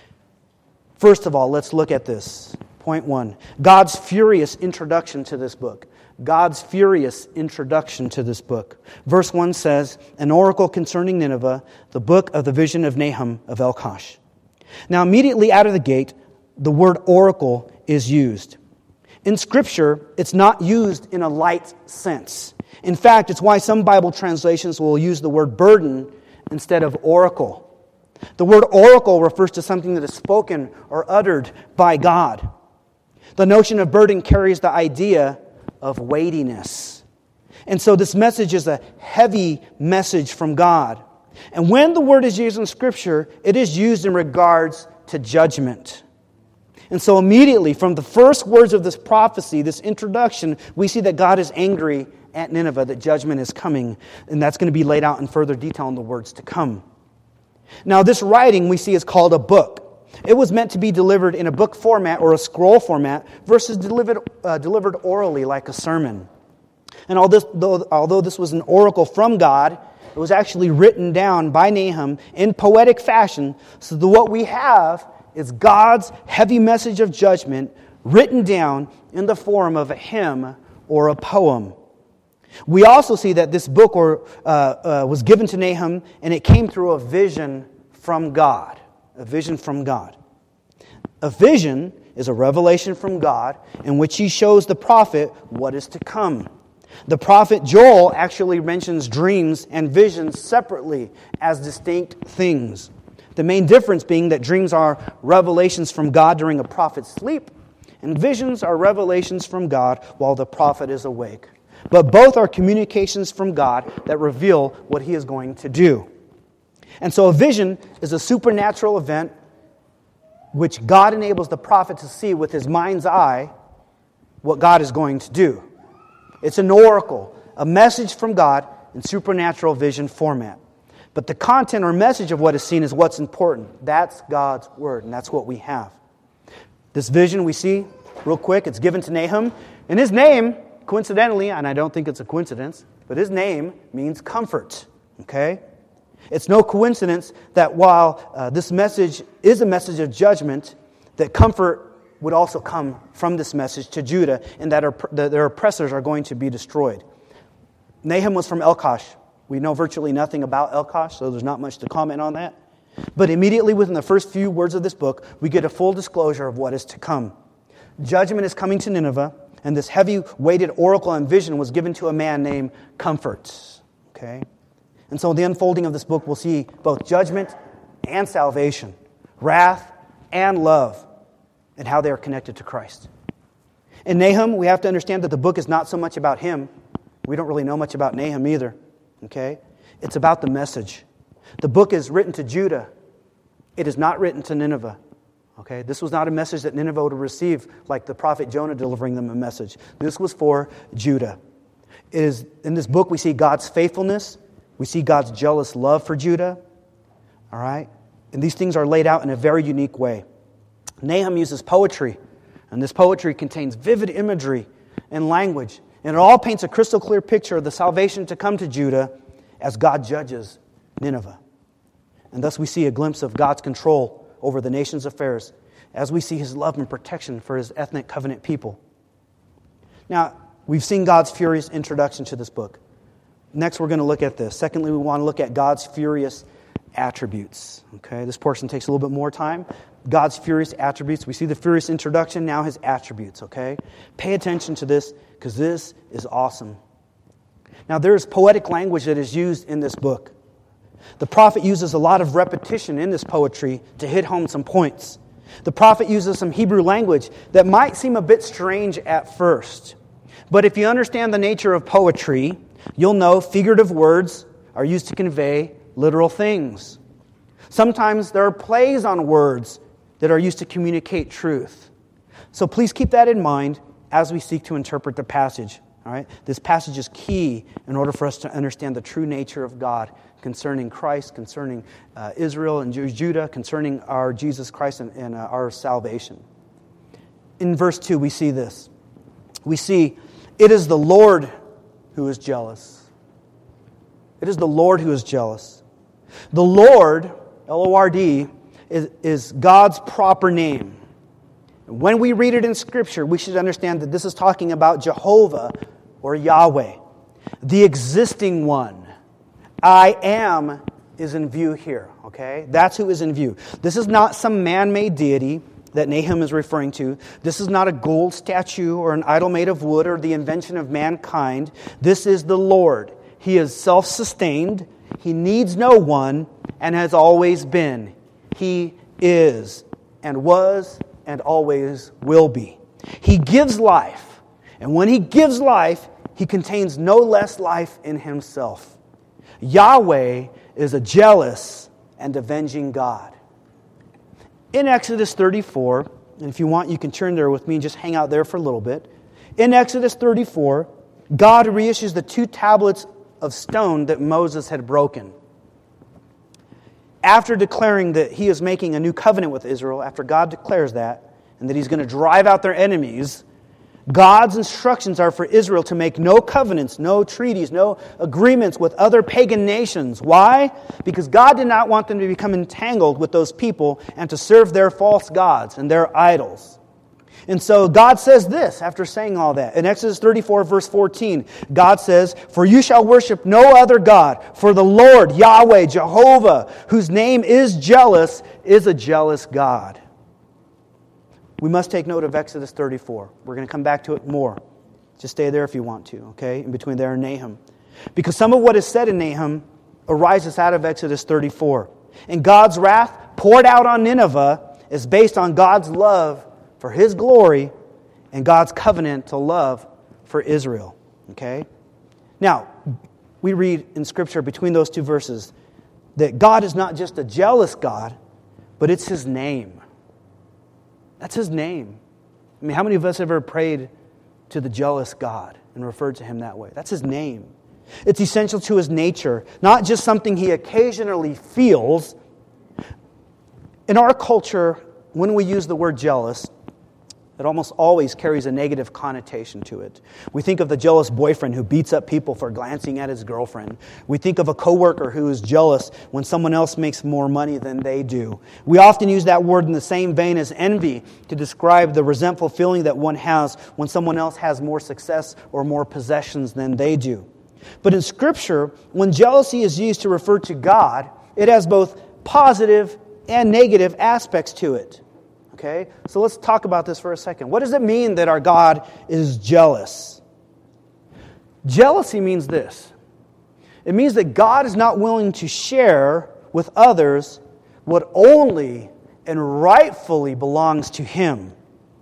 First of all, let's look at this. Point 1, God's furious introduction to this book. God's furious introduction to this book. Verse 1 says, an oracle concerning Nineveh, the book of the vision of Nahum of Elkosh. Now immediately out of the gate, the word oracle is used. In Scripture, it's not used in a light sense. In fact, it's why some Bible translations will use the word burden instead of oracle. The word oracle refers to something that is spoken or uttered by God. The notion of burden carries the idea of weightiness. And so this message is a heavy message from God. And when the word is used in Scripture, it is used in regards to judgment. And so immediately from the first words of this prophecy, this introduction, we see that God is angry at Nineveh, that judgment is coming. And that's going to be laid out in further detail in the words to come. Now this writing we see is called a book. It was meant to be delivered in a book format or a scroll format versus delivered orally like a sermon. And although this was an oracle from God, it was actually written down by Nahum in poetic fashion. So what we have is God's heavy message of judgment written down in the form of a hymn or a poem. We also see that this book was given to Nahum and it came through a vision from God. A vision from God. A vision is a revelation from God in which he shows the prophet what is to come. The prophet Joel actually mentions dreams and visions separately as distinct things. The main difference being that dreams are revelations from God during a prophet's sleep, and visions are revelations from God while the prophet is awake. But both are communications from God that reveal what he is going to do. And so a vision is a supernatural event which God enables the prophet to see with his mind's eye what God is going to do. It's an oracle, a message from God in supernatural vision format. But the content or message of what is seen is what's important. That's God's Word, and that's what we have. This vision we see, real quick, it's given to Nahum. And his name, coincidentally, and I don't think it's a coincidence, but his name means comfort. Okay? It's no coincidence that while this message is a message of judgment, that comfort would also come from this message to Judah, and that their oppressors are going to be destroyed. Nahum was from Elkosh. We know virtually nothing about Elkosh, so there's not much to comment on that. But immediately within the first few words of this book, we get a full disclosure of what is to come. Judgment is coming to Nineveh, and this heavy-weighted oracle and vision was given to a man named Comfort. Okay? And so in the unfolding of this book, we'll see both judgment and salvation, wrath and love, and how they are connected to Christ. In Nahum, we have to understand that the book is not so much about him. We don't really know much about Nahum either. Okay? It's about the message. The book is written to Judah. It is not written to Nineveh. Okay? This was not a message that Nineveh would receive like the prophet Jonah delivering them a message. This was for Judah. In this book we see God's faithfulness. We see God's jealous love for Judah. All right? And these things are laid out in a very unique way. Nahum uses poetry, and this poetry contains vivid imagery and language. And it all paints a crystal clear picture of the salvation to come to Judah as God judges Nineveh. And thus we see a glimpse of God's control over the nation's affairs as we see His love and protection for His ethnic covenant people. Now, we've seen God's furious introduction to this book. Next, we're going to look at this. Secondly, we want to look at God's furious attributes. Okay, this portion takes a little bit more time. God's furious attributes. We see the furious introduction, now His attributes. Okay, pay attention to this because this is awesome. Now, there's poetic language that is used in this book. The prophet uses a lot of repetition in this poetry to hit home some points. The prophet uses some Hebrew language that might seem a bit strange at first. But if you understand the nature of poetry, you'll know figurative words are used to convey literal things. Sometimes there are plays on words that are used to communicate truth. So please keep that in mind as we seek to interpret the passage. All right? This passage is key in order for us to understand the true nature of God concerning Christ, concerning Israel and Judah, concerning our Jesus Christ and our salvation. In verse 2, we see this. We see, it is the Lord who is jealous. It is the Lord who is jealous. The Lord, L-O-R-D, is God's proper name. When we read it in Scripture, we should understand that this is talking about Jehovah or Yahweh, the existing one. I am is in view here, okay? That's who is in view. This is not some man-made deity that Nahum is referring to. This is not a gold statue or an idol made of wood or the invention of mankind. This is the Lord. He is self-sustained. He needs no one and has always been. He is and was and always will be. He gives life. And when He gives life, He contains no less life in Himself. Yahweh is a jealous and avenging God. In Exodus 34, and if you want, you can turn there with me and just hang out there for a little bit. In Exodus 34, God reissues the 2 tablets of stone that Moses had broken. After declaring that He is making a new covenant with Israel, after God declares that, and that He's going to drive out their enemies, God's instructions are for Israel to make no covenants, no treaties, no agreements with other pagan nations. Why? Because God did not want them to become entangled with those people and to serve their false gods and their idols. And so God says this after saying all that. In Exodus 34, verse 14, God says, "For you shall worship no other God, for the Lord, Yahweh, Jehovah, whose name is jealous, is a jealous God." We must take note of Exodus 34. We're going to come back to it more. Just stay there if you want to, okay? In between there and Nahum. Because some of what is said in Nahum arises out of Exodus 34. And God's wrath poured out on Nineveh is based on God's love for His glory and God's covenant to love for Israel. Okay? Now, we read in Scripture between those 2 verses that God is not just a jealous God, but it's His name. That's His name. I mean, how many of us have ever prayed to the jealous God and referred to Him that way? That's His name. It's essential to His nature, not just something He occasionally feels. In our culture, when we use the word jealous, it almost always carries a negative connotation to it. We think of the jealous boyfriend who beats up people for glancing at his girlfriend. We think of a coworker who is jealous when someone else makes more money than they do. We often use that word in the same vein as envy to describe the resentful feeling that one has when someone else has more success or more possessions than they do. But in Scripture, when jealousy is used to refer to God, it has both positive and negative aspects to it. Okay? So let's talk about this for a second. What does it mean that our God is jealous? Jealousy means this. It means that God is not willing to share with others what only and rightfully belongs to Him.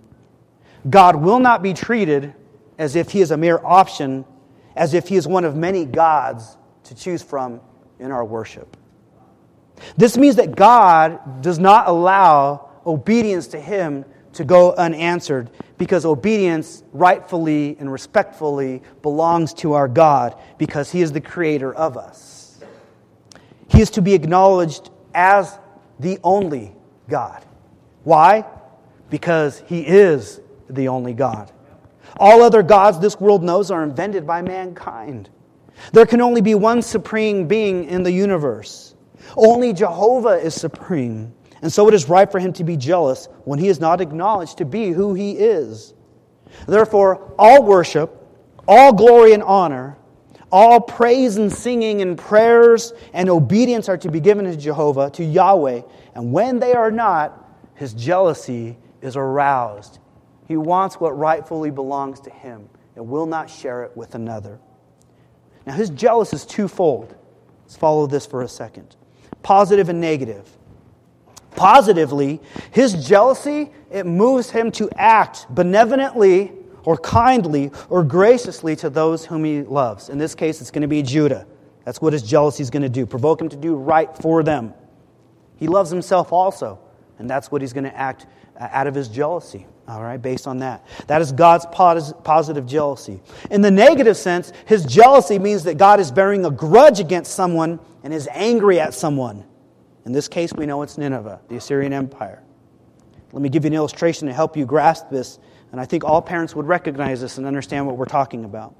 God will not be treated as if He is a mere option, as if He is one of many gods to choose from in our worship. This means that God does not allow obedience to Him to go unanswered, because obedience rightfully and respectfully belongs to our God, because He is the creator of us. He is to be acknowledged as the only God. Why? Because He is the only God. All other gods this world knows are invented by mankind. There can only be one supreme being in the universe. Only Jehovah is supreme. And so it is right for Him to be jealous when He is not acknowledged to be who He is. Therefore, all worship, all glory and honor, all praise and singing and prayers and obedience are to be given to Jehovah, to Yahweh. And when they are not, His jealousy is aroused. He wants what rightfully belongs to Him and will not share it with another. Now, His jealousy is twofold. Let's follow this for a second. Positive and negative. Positively, His jealousy, it moves Him to act benevolently or kindly or graciously to those whom He loves. In this case, it's going to be Judah. That's what His jealousy is going to do. Provoke Him to do right for them. He loves Himself also. And that's what He's going to act out of His jealousy. All right, based on that. That is God's positive jealousy. In the negative sense, His jealousy means that God is bearing a grudge against someone and is angry at someone. In this case, we know it's Nineveh, the Assyrian Empire. Let me give you an illustration to help you grasp this, and I think all parents would recognize this and understand what we're talking about.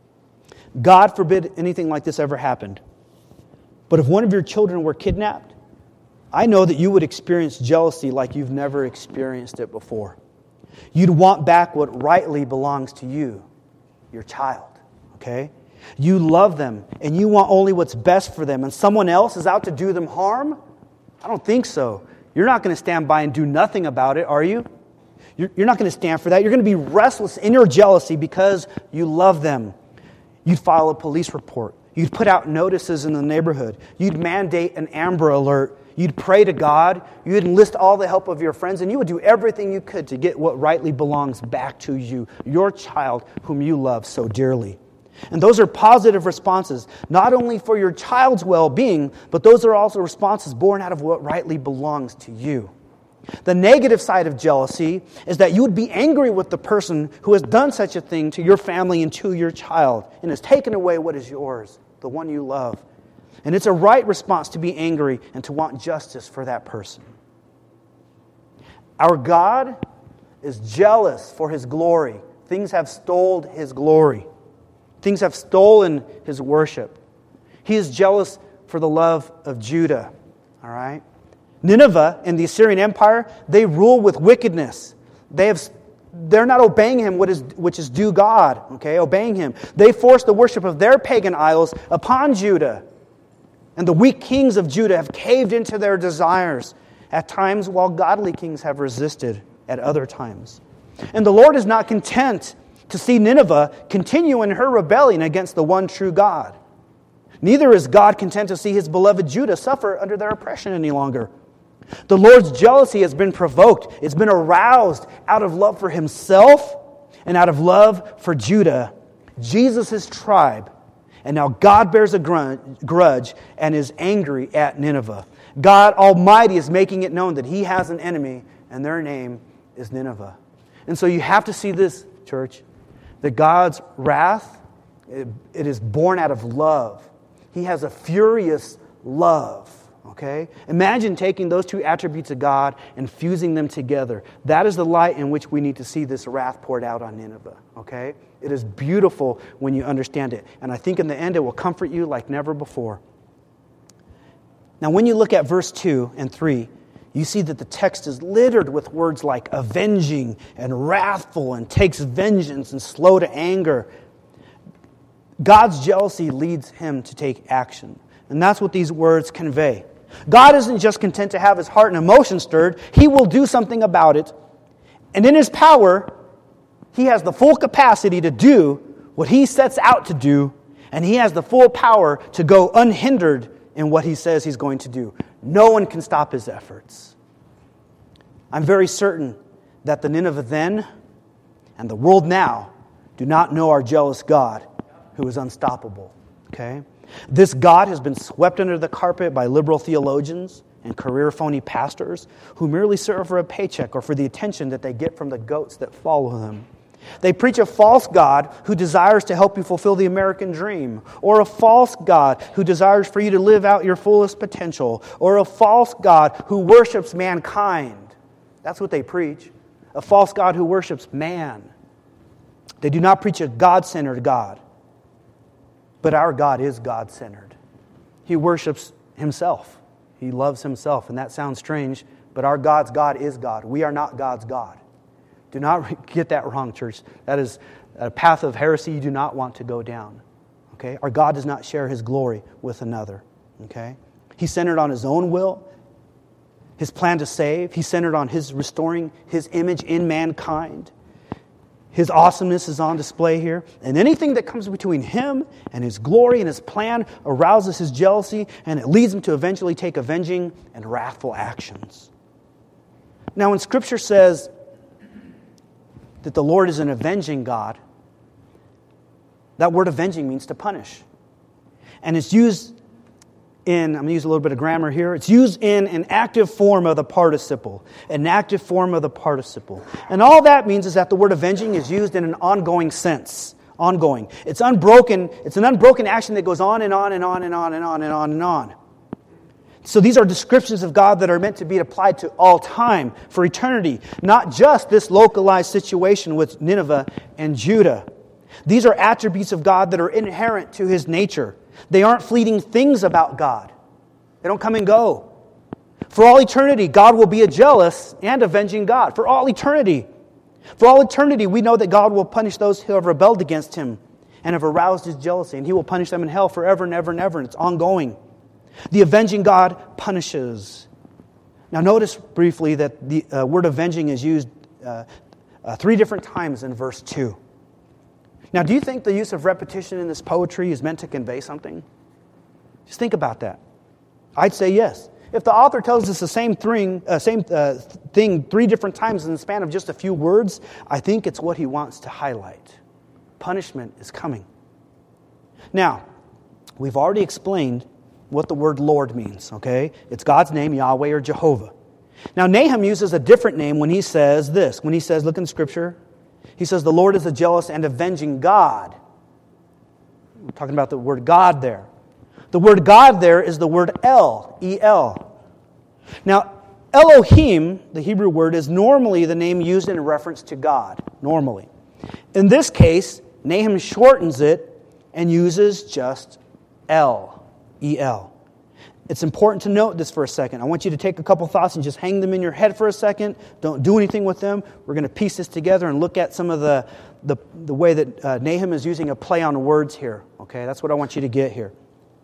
God forbid anything like this ever happened. But if one of your children were kidnapped, I know that you would experience jealousy like you've never experienced it before. You'd want back what rightly belongs to you, your child. Okay? You love them, and you want only what's best for them, and someone else is out to do them harm? I don't think so. You're not going to stand by and do nothing about it, are you? You're not going to stand for that. You're going to be restless in your jealousy because you love them. You'd file a police report. You'd put out notices in the neighborhood. You'd mandate an Amber Alert. You'd pray to God. You'd enlist all the help of your friends, and you would do everything you could to get what rightly belongs back to you, your child whom you love so dearly. And those are positive responses, not only for your child's well-being, but those are also responses born out of what rightly belongs to you. The negative side of jealousy is that you would be angry with the person who has done such a thing to your family and to your child and has taken away what is yours, the one you love. And it's a right response to be angry and to want justice for that person. Our God is jealous for His glory. Things have stolen His glory. Things have stolen His worship. He is jealous for the love of Judah. All right? Nineveh and the Assyrian Empire, they rule with wickedness. They're not obeying Him, which is due God. Okay, obeying Him. They force the worship of their pagan idols upon Judah. And the weak kings of Judah have caved into their desires at times, while godly kings have resisted at other times. And the Lord is not content to see Nineveh continue in her rebellion against the one true God. Neither is God content to see His beloved Judah suffer under their oppression any longer. The Lord's jealousy has been provoked. It's been aroused out of love for Himself and out of love for Judah, Jesus' tribe. And now God bears a grudge and is angry at Nineveh. God Almighty is making it known that He has an enemy, and their name is Nineveh. And so you have to see this, church, that God's wrath, it is born out of love. He has a furious love. Okay? Imagine taking those two attributes of God and fusing them together. That is the light in which we need to see this wrath poured out on Nineveh. Okay? It is beautiful when you understand it. And I think in the end it will comfort you like never before. Now when you look at verse 2 and 3, you see that the text is littered with words like avenging and wrathful and takes vengeance and slow to anger. God's jealousy leads him to take action. And that's what these words convey. God isn't just content to have his heart and emotions stirred. He will do something about it. And in his power, he has the full capacity to do what he sets out to do. And he has the full power to go unhindered in what he says he's going to do. No one can stop his efforts. I'm very certain that the Nineveh then and the world now do not know our jealous God who is unstoppable. Okay? This God has been swept under the carpet by liberal theologians and career phony pastors who merely serve for a paycheck or for the attention that they get from the goats that follow them. They preach a false God who desires to help you fulfill the American dream, or a false God who desires for you to live out your fullest potential, or a false God who worships mankind. That's what they preach. A false God who worships man. They do not preach a God-centered God. But our God is God-centered. He worships himself. He loves himself. And that sounds strange, but our God's God is God. We are not God's God. Do not get that wrong, church. That is a path of heresy you do not want to go down. Okay? Our God does not share his glory with another. Okay? He's centered on his own will, his plan to save. He's centered on his restoring his image in mankind. His awesomeness is on display here. And anything that comes between him and his glory and his plan arouses his jealousy, and it leads him to eventually take avenging and wrathful actions. Now, when Scripture says that the Lord is an avenging God, that word avenging means to punish. And it's used in, I'm going to use a little bit of grammar here, it's used in an active form of the participle. An active form of the participle. And all that means is that the word avenging is used in an ongoing sense. Ongoing. It's unbroken. It's an unbroken action that goes on and on and on and on and on and on and on. So these are descriptions of God that are meant to be applied to all time, for eternity. Not just this localized situation with Nineveh and Judah. These are attributes of God that are inherent to his nature. They aren't fleeting things about God. They don't come and go. For all eternity, God will be a jealous and avenging God. For all eternity. For all eternity, we know that God will punish those who have rebelled against him and have aroused his jealousy. And he will punish them in hell forever and ever and ever. And it's ongoing. The avenging God punishes. Now notice briefly that the word avenging is used 3 different times in verse 2. Now, do you think the use of repetition in this poetry is meant to convey something? Just think about that. I'd say yes. If the author tells us the same thing 3 different times in the span of just a few words, I think it's what he wants to highlight. Punishment is coming. Now, we've already explained what the word Lord means, okay? It's God's name, Yahweh or Jehovah. Now, Nahum uses a different name when he says this. When he says, look in Scripture, he says, the Lord is a jealous and avenging God. We're talking about the word God there. The word God there is the word El, E-L. Now, Elohim, the Hebrew word, is normally the name used in reference to God, normally. In this case, Nahum shortens it and uses just El. E-L. It's important to note this for a second. I want you to take a couple thoughts and just hang them in your head for a second. Don't do anything with them. We're going to piece this together and look at some of the way that Nahum is using a play on words here. Okay, that's what I want you to get here.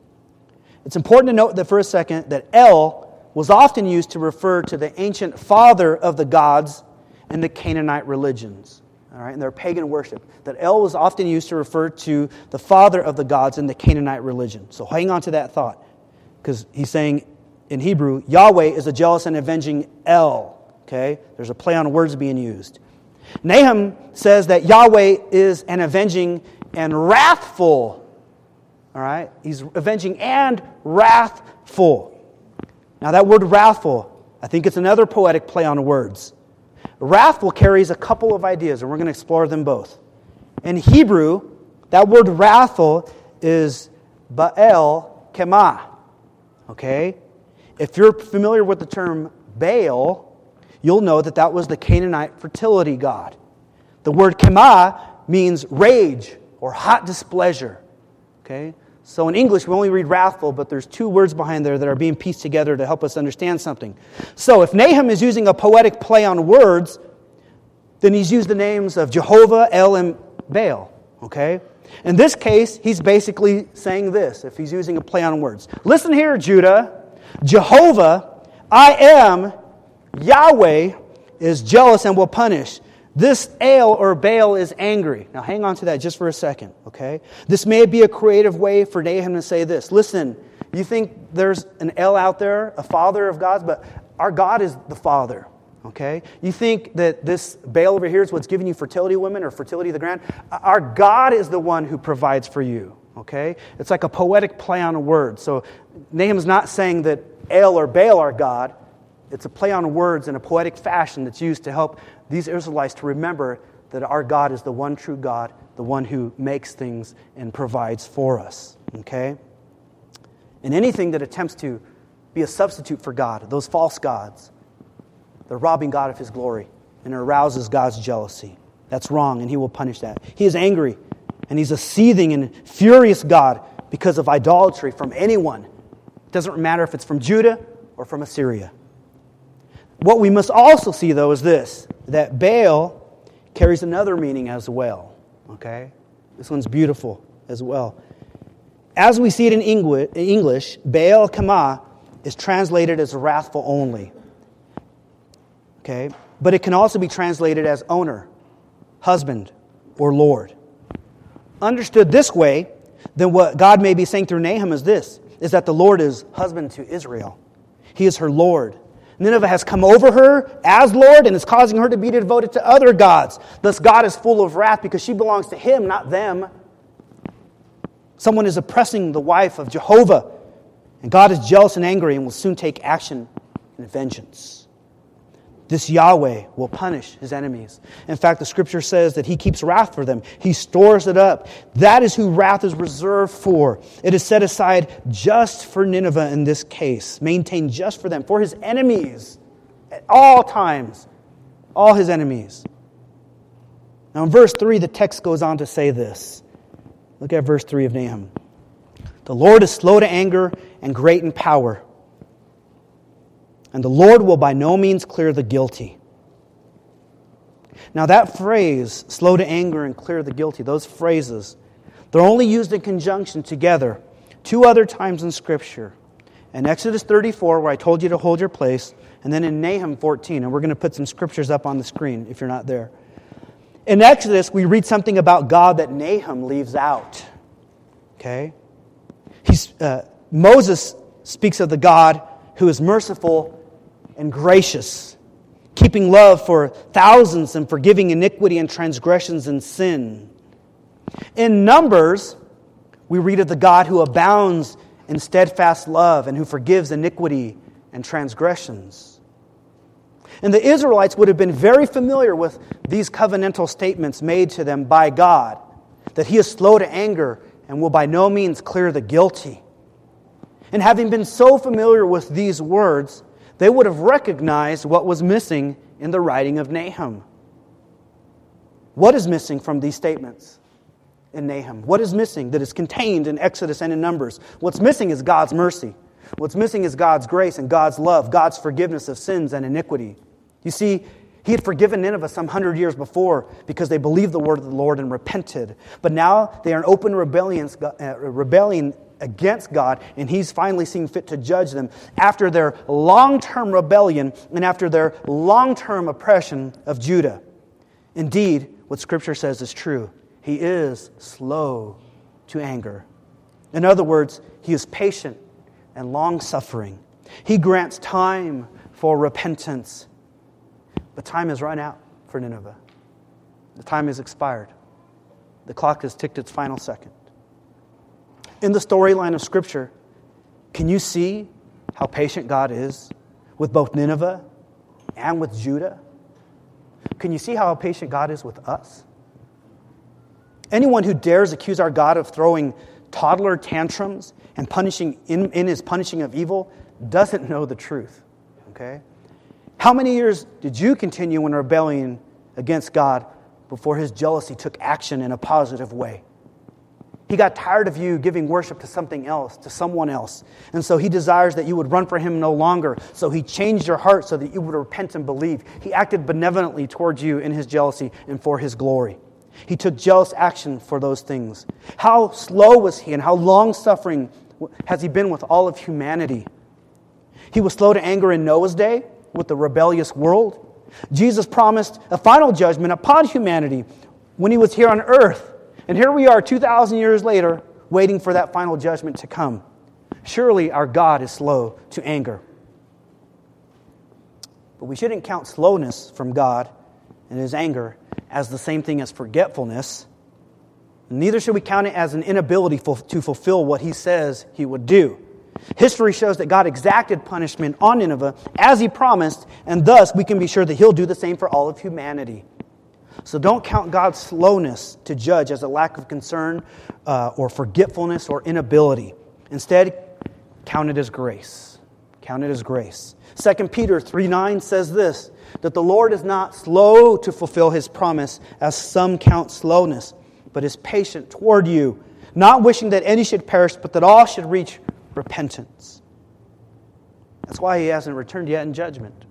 It's important to note that for a second that El was often used to refer to the ancient father of the gods in the Canaanite religions. All right, in their pagan worship. That El was often used to refer to the father of the gods in the Canaanite religion. So hang on to that thought. Because he's saying in Hebrew, Yahweh is a jealous and avenging El. Okay? There's a play on words being used. Nahum says that Yahweh is an avenging and wrathful. All right? He's avenging and wrathful. Now that word wrathful, I think it's another poetic play on words. Wrathful carries a couple of ideas, and we're going to explore them both. In Hebrew, that word wrathful is Baal Kemah. Okay? If you're familiar with the term Baal, you'll know that that was the Canaanite fertility god. The word Kemah means rage or hot displeasure. Okay? So in English, we only read wrathful, but there's 2 words behind there that are being pieced together to help us understand something. So if Nahum is using a poetic play on words, then he's used the names of Jehovah, El, and Baal. Okay? In this case, he's basically saying this, if he's using a play on words. Listen here, Judah. Jehovah, I am, Yahweh, is jealous and will punish. This El or Baal is angry. Now hang on to that just for a second, okay? This may be a creative way for Nahum to say this. Listen, you think there's an El out there, a father of gods, but our God is the Father, okay? You think that this Baal over here is what's giving you fertility, women, or fertility of the ground? Our God is the one who provides for you, okay? It's like a poetic play on words. So Nahum's not saying that El or Baal are God. It's a play on words in a poetic fashion that's used to help these Israelites to remember that our God is the one true God, the one who makes things and provides for us, okay? And anything that attempts to be a substitute for God, those false gods, they're robbing God of His glory, and it arouses God's jealousy. That's wrong, and He will punish that. He is angry, and He's a seething and furious God because of idolatry from anyone. It doesn't matter if it's from Judah or from Assyria. What we must also see, though, is this, that Baal carries another meaning as well. Okay? This one's beautiful as well. As we see it in English, Baal Kama is translated as wrathful only. Okay? But it can also be translated as owner, husband, or Lord. Understood this way, then what God may be saying through Nahum is this, is that the Lord is husband to Israel. He is her Lord. Nineveh has come over her as Lord and is causing her to be devoted to other gods. Thus God is full of wrath because she belongs to Him, not them. Someone is oppressing the wife of Jehovah, and God is jealous and angry and will soon take action and vengeance. This Yahweh will punish His enemies. In fact, the Scripture says that He keeps wrath for them. He stores it up. That is who wrath is reserved for. It is set aside just for Nineveh in this case. Maintained just for them, for His enemies at all times. All His enemies. Now in verse 3, the text goes on to say this. Look at verse 3 of Nahum. The Lord is slow to anger and great in power. And the Lord will by no means clear the guilty. Now that phrase, slow to anger and clear the guilty, those phrases, they're only used in conjunction together 2 other times in Scripture. In Exodus 34, where I told you to hold your place, and then in Nahum 14, and we're going to put some scriptures up on the screen if you're not there. In Exodus, we read something about God that Nahum leaves out. Okay? Moses speaks of the God who is merciful and gracious, keeping love for thousands and forgiving iniquity and transgressions and sin. In Numbers, we read of the God who abounds in steadfast love and who forgives iniquity and transgressions. And the Israelites would have been very familiar with these covenantal statements made to them by God, that He is slow to anger and will by no means clear the guilty. And having been so familiar with these words, they would have recognized what was missing in the writing of Nahum. What is missing from these statements in Nahum? What is missing that is contained in Exodus and in Numbers? What's missing is God's mercy. What's missing is God's grace and God's love, God's forgiveness of sins and iniquity. You see, He had forgiven Nineveh some 100 years before because they believed the word of the Lord and repented. But now they are in open rebellion against God, and He's finally seen fit to judge them after their long-term rebellion and after their long-term oppression of Judah. Indeed, what Scripture says is true. He is slow to anger. In other words, He is patient and long-suffering. He grants time for repentance. But time has run out for Nineveh. The time has expired. The clock has ticked its final second. In the storyline of Scripture, can you see how patient God is with both Nineveh and with Judah? Can you see how patient God is with us? Anyone who dares accuse our God of throwing toddler tantrums and punishing in His punishing of evil doesn't know the truth. Okay? How many years did you continue in rebellion against God before His jealousy took action in a positive way? He got tired of you giving worship to something else, to someone else. And so He desires that you would run for Him no longer. So He changed your heart so that you would repent and believe. He acted benevolently towards you in His jealousy and for His glory. He took jealous action for those things. How slow was he and how long-suffering has he been with all of humanity? He was slow to anger in Noah's day with the rebellious world. Jesus promised a final judgment upon humanity when he was here on earth. And here we are 2,000 years later waiting for that final judgment to come. Surely our God is slow to anger. But we shouldn't count slowness from God and His anger as the same thing as forgetfulness. Neither should we count it as an inability to fulfill what He says He would do. History shows that God exacted punishment on Nineveh as He promised, and thus we can be sure that He'll do the same for all of humanity. So don't count God's slowness to judge as a lack of concern or forgetfulness or inability. Instead, count it as grace. Count it as grace. 2 Peter 3:9 says this, that the Lord is not slow to fulfill His promise, as some count slowness, but is patient toward you, not wishing that any should perish, but that all should reach repentance. That's why He hasn't returned yet in judgment.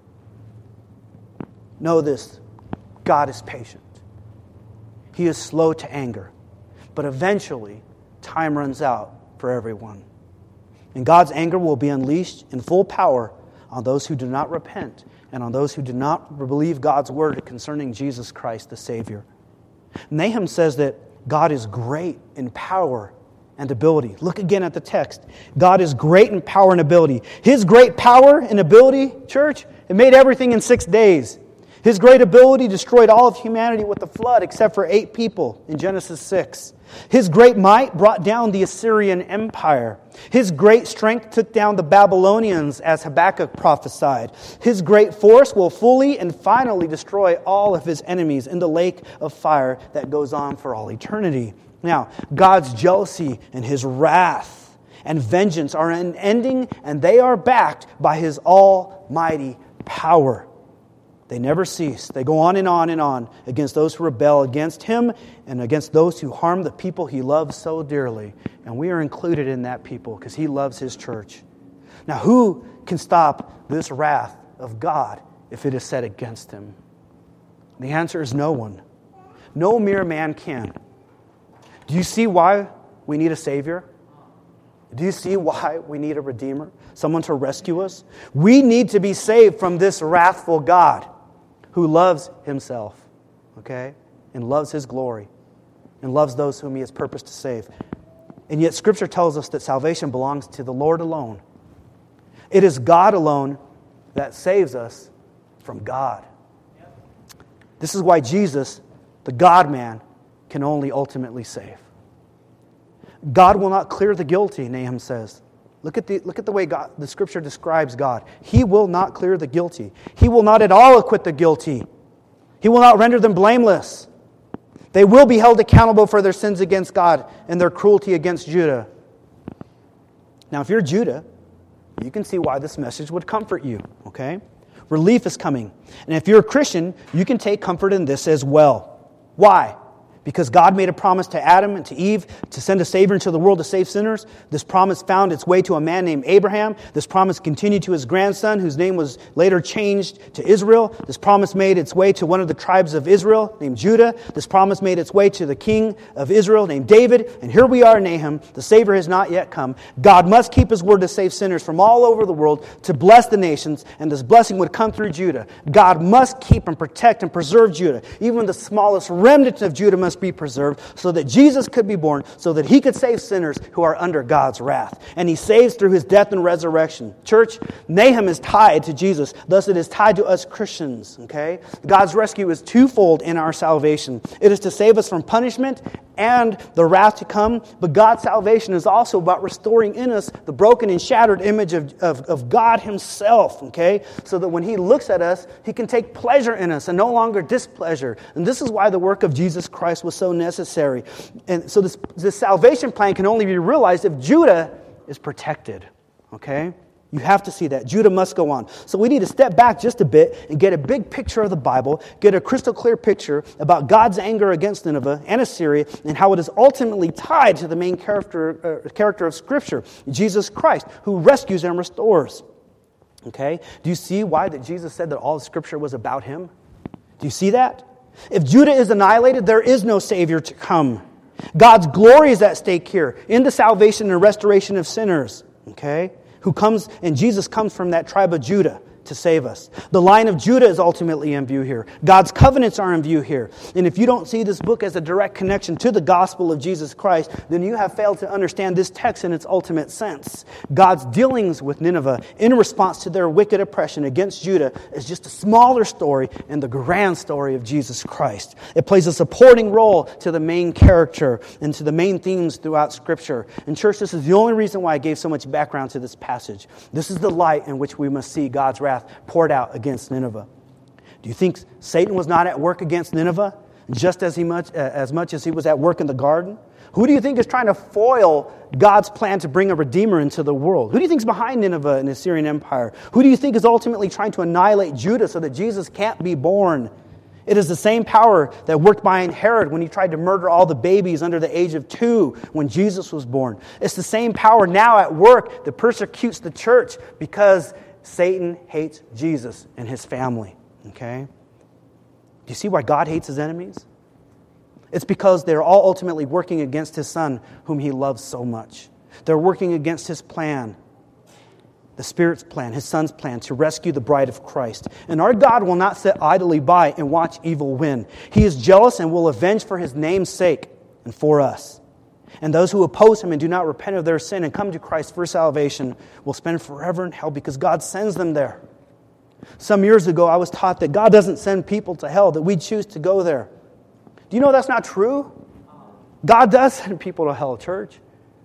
Know this, God is patient. He is slow to anger, but eventually time runs out for everyone. And God's anger will be unleashed in full power on those who do not repent and on those who do not believe God's word concerning Jesus Christ the Savior. Nahum says that God is great in power and ability. Look again at the text. God is great in power and ability. His great power and ability, church, it made everything in 6 days. His great ability destroyed all of humanity with the flood except for 8 people in Genesis 6. His great might brought down the Assyrian Empire. His great strength took down the Babylonians, as Habakkuk prophesied. His great force will fully and finally destroy all of His enemies in the lake of fire that goes on for all eternity. Now, God's jealousy and His wrath and vengeance are unending, and they are backed by His almighty power. They never cease. They go on and on and on against those who rebel against Him and against those who harm the people He loves so dearly. And we are included in that people because He loves His church. Now, who can stop this wrath of God if it is set against Him? The answer is no one. No mere man can. Do you see why we need a Savior? Do you see why we need a Redeemer? Someone to rescue us? We need to be saved from this wrathful God who loves Himself, okay? And loves His glory. And loves those whom He has purposed to save. And yet Scripture tells us that salvation belongs to the Lord alone. It is God alone that saves us from God. This is why Jesus, the God-man, can only ultimately save. God will not clear the guilty, Nahum says. Look at the way the Scripture describes God. He will not clear the guilty. He will not at all acquit the guilty. He will not render them blameless. They will be held accountable for their sins against God and their cruelty against Judah. Now, if you're Judah, you can see why this message would comfort you, okay? Relief is coming. And if you're a Christian, you can take comfort in this as well. Why? Because God made a promise to Adam and to Eve to send a Savior into the world to save sinners. This promise found its way to a man named Abraham. This promise continued to his grandson, whose name was later changed to Israel. This promise made its way to one of the tribes of Israel named Judah. This promise made its way to the king of Israel named David. And here we are in Nahum. The Savior has not yet come. God must keep His word to save sinners from all over the world, to bless the nations, and this blessing would come through Judah. God must keep and protect and preserve Judah. Even the smallest remnant of Judah must be preserved so that Jesus could be born, so that He could save sinners who are under God's wrath. And He saves through His death and resurrection. Church, Nahum is tied to Jesus. Thus it is tied to us Christians. Okay? God's rescue is twofold in our salvation. It is to save us from punishment and the wrath to come. But God's salvation is also about restoring in us the broken and shattered image of God Himself. Okay? So that when He looks at us, He can take pleasure in us and no longer displeasure. And this is why the work of Jesus Christ was so necessary. And so this salvation plan can only be realized if Judah is protected. Okay? You have to see that. Judah must go on. So we need to step back just a bit and get a big picture of the Bible, get a crystal clear picture about God's anger against Nineveh and Assyria and how it is ultimately tied to the main character of Scripture, Jesus Christ, who rescues and restores. Okay? Do you see why that Jesus said that all of Scripture was about Him? Do you see that? If Judah is annihilated, there is no Savior to come. God's glory is at stake here in the salvation and restoration of sinners. Okay? And Jesus comes from that tribe of Judah to save us. The line of Judah is ultimately in view here. God's covenants are in view here. And if you don't see this book as a direct connection to the gospel of Jesus Christ, then you have failed to understand this text in its ultimate sense. God's dealings with Nineveh in response to their wicked oppression against Judah is just a smaller story in the grand story of Jesus Christ. It plays a supporting role to the main character and to the main themes throughout Scripture. And church, this is the only reason why I gave so much background to this passage. This is the light in which we must see God's wrath poured out against Nineveh. Do you think Satan was not at work against Nineveh just as much as he was at work in the garden? Who do you think is trying to foil God's plan to bring a Redeemer into the world? Who do you think is behind Nineveh and the Assyrian Empire? Who do you think is ultimately trying to annihilate Judah so that Jesus can't be born? It is the same power that worked behind Herod when he tried to murder all the babies under the age of 2 when Jesus was born. It's the same power now at work that persecutes the church because Satan hates Jesus and his family. Okay? Do you see why God hates his enemies? It's because they're all ultimately working against his Son, whom he loves so much. They're working against his plan, the Spirit's plan, his Son's plan to rescue the bride of Christ. And our God will not sit idly by and watch evil win. He is jealous and will avenge for his name's sake and for us. And those who oppose him and do not repent of their sin and come to Christ for salvation will spend forever in hell because God sends them there. Some years ago, I was taught that God doesn't send people to hell, that we choose to go there. Do you know that's not true? God does send people to hell, church.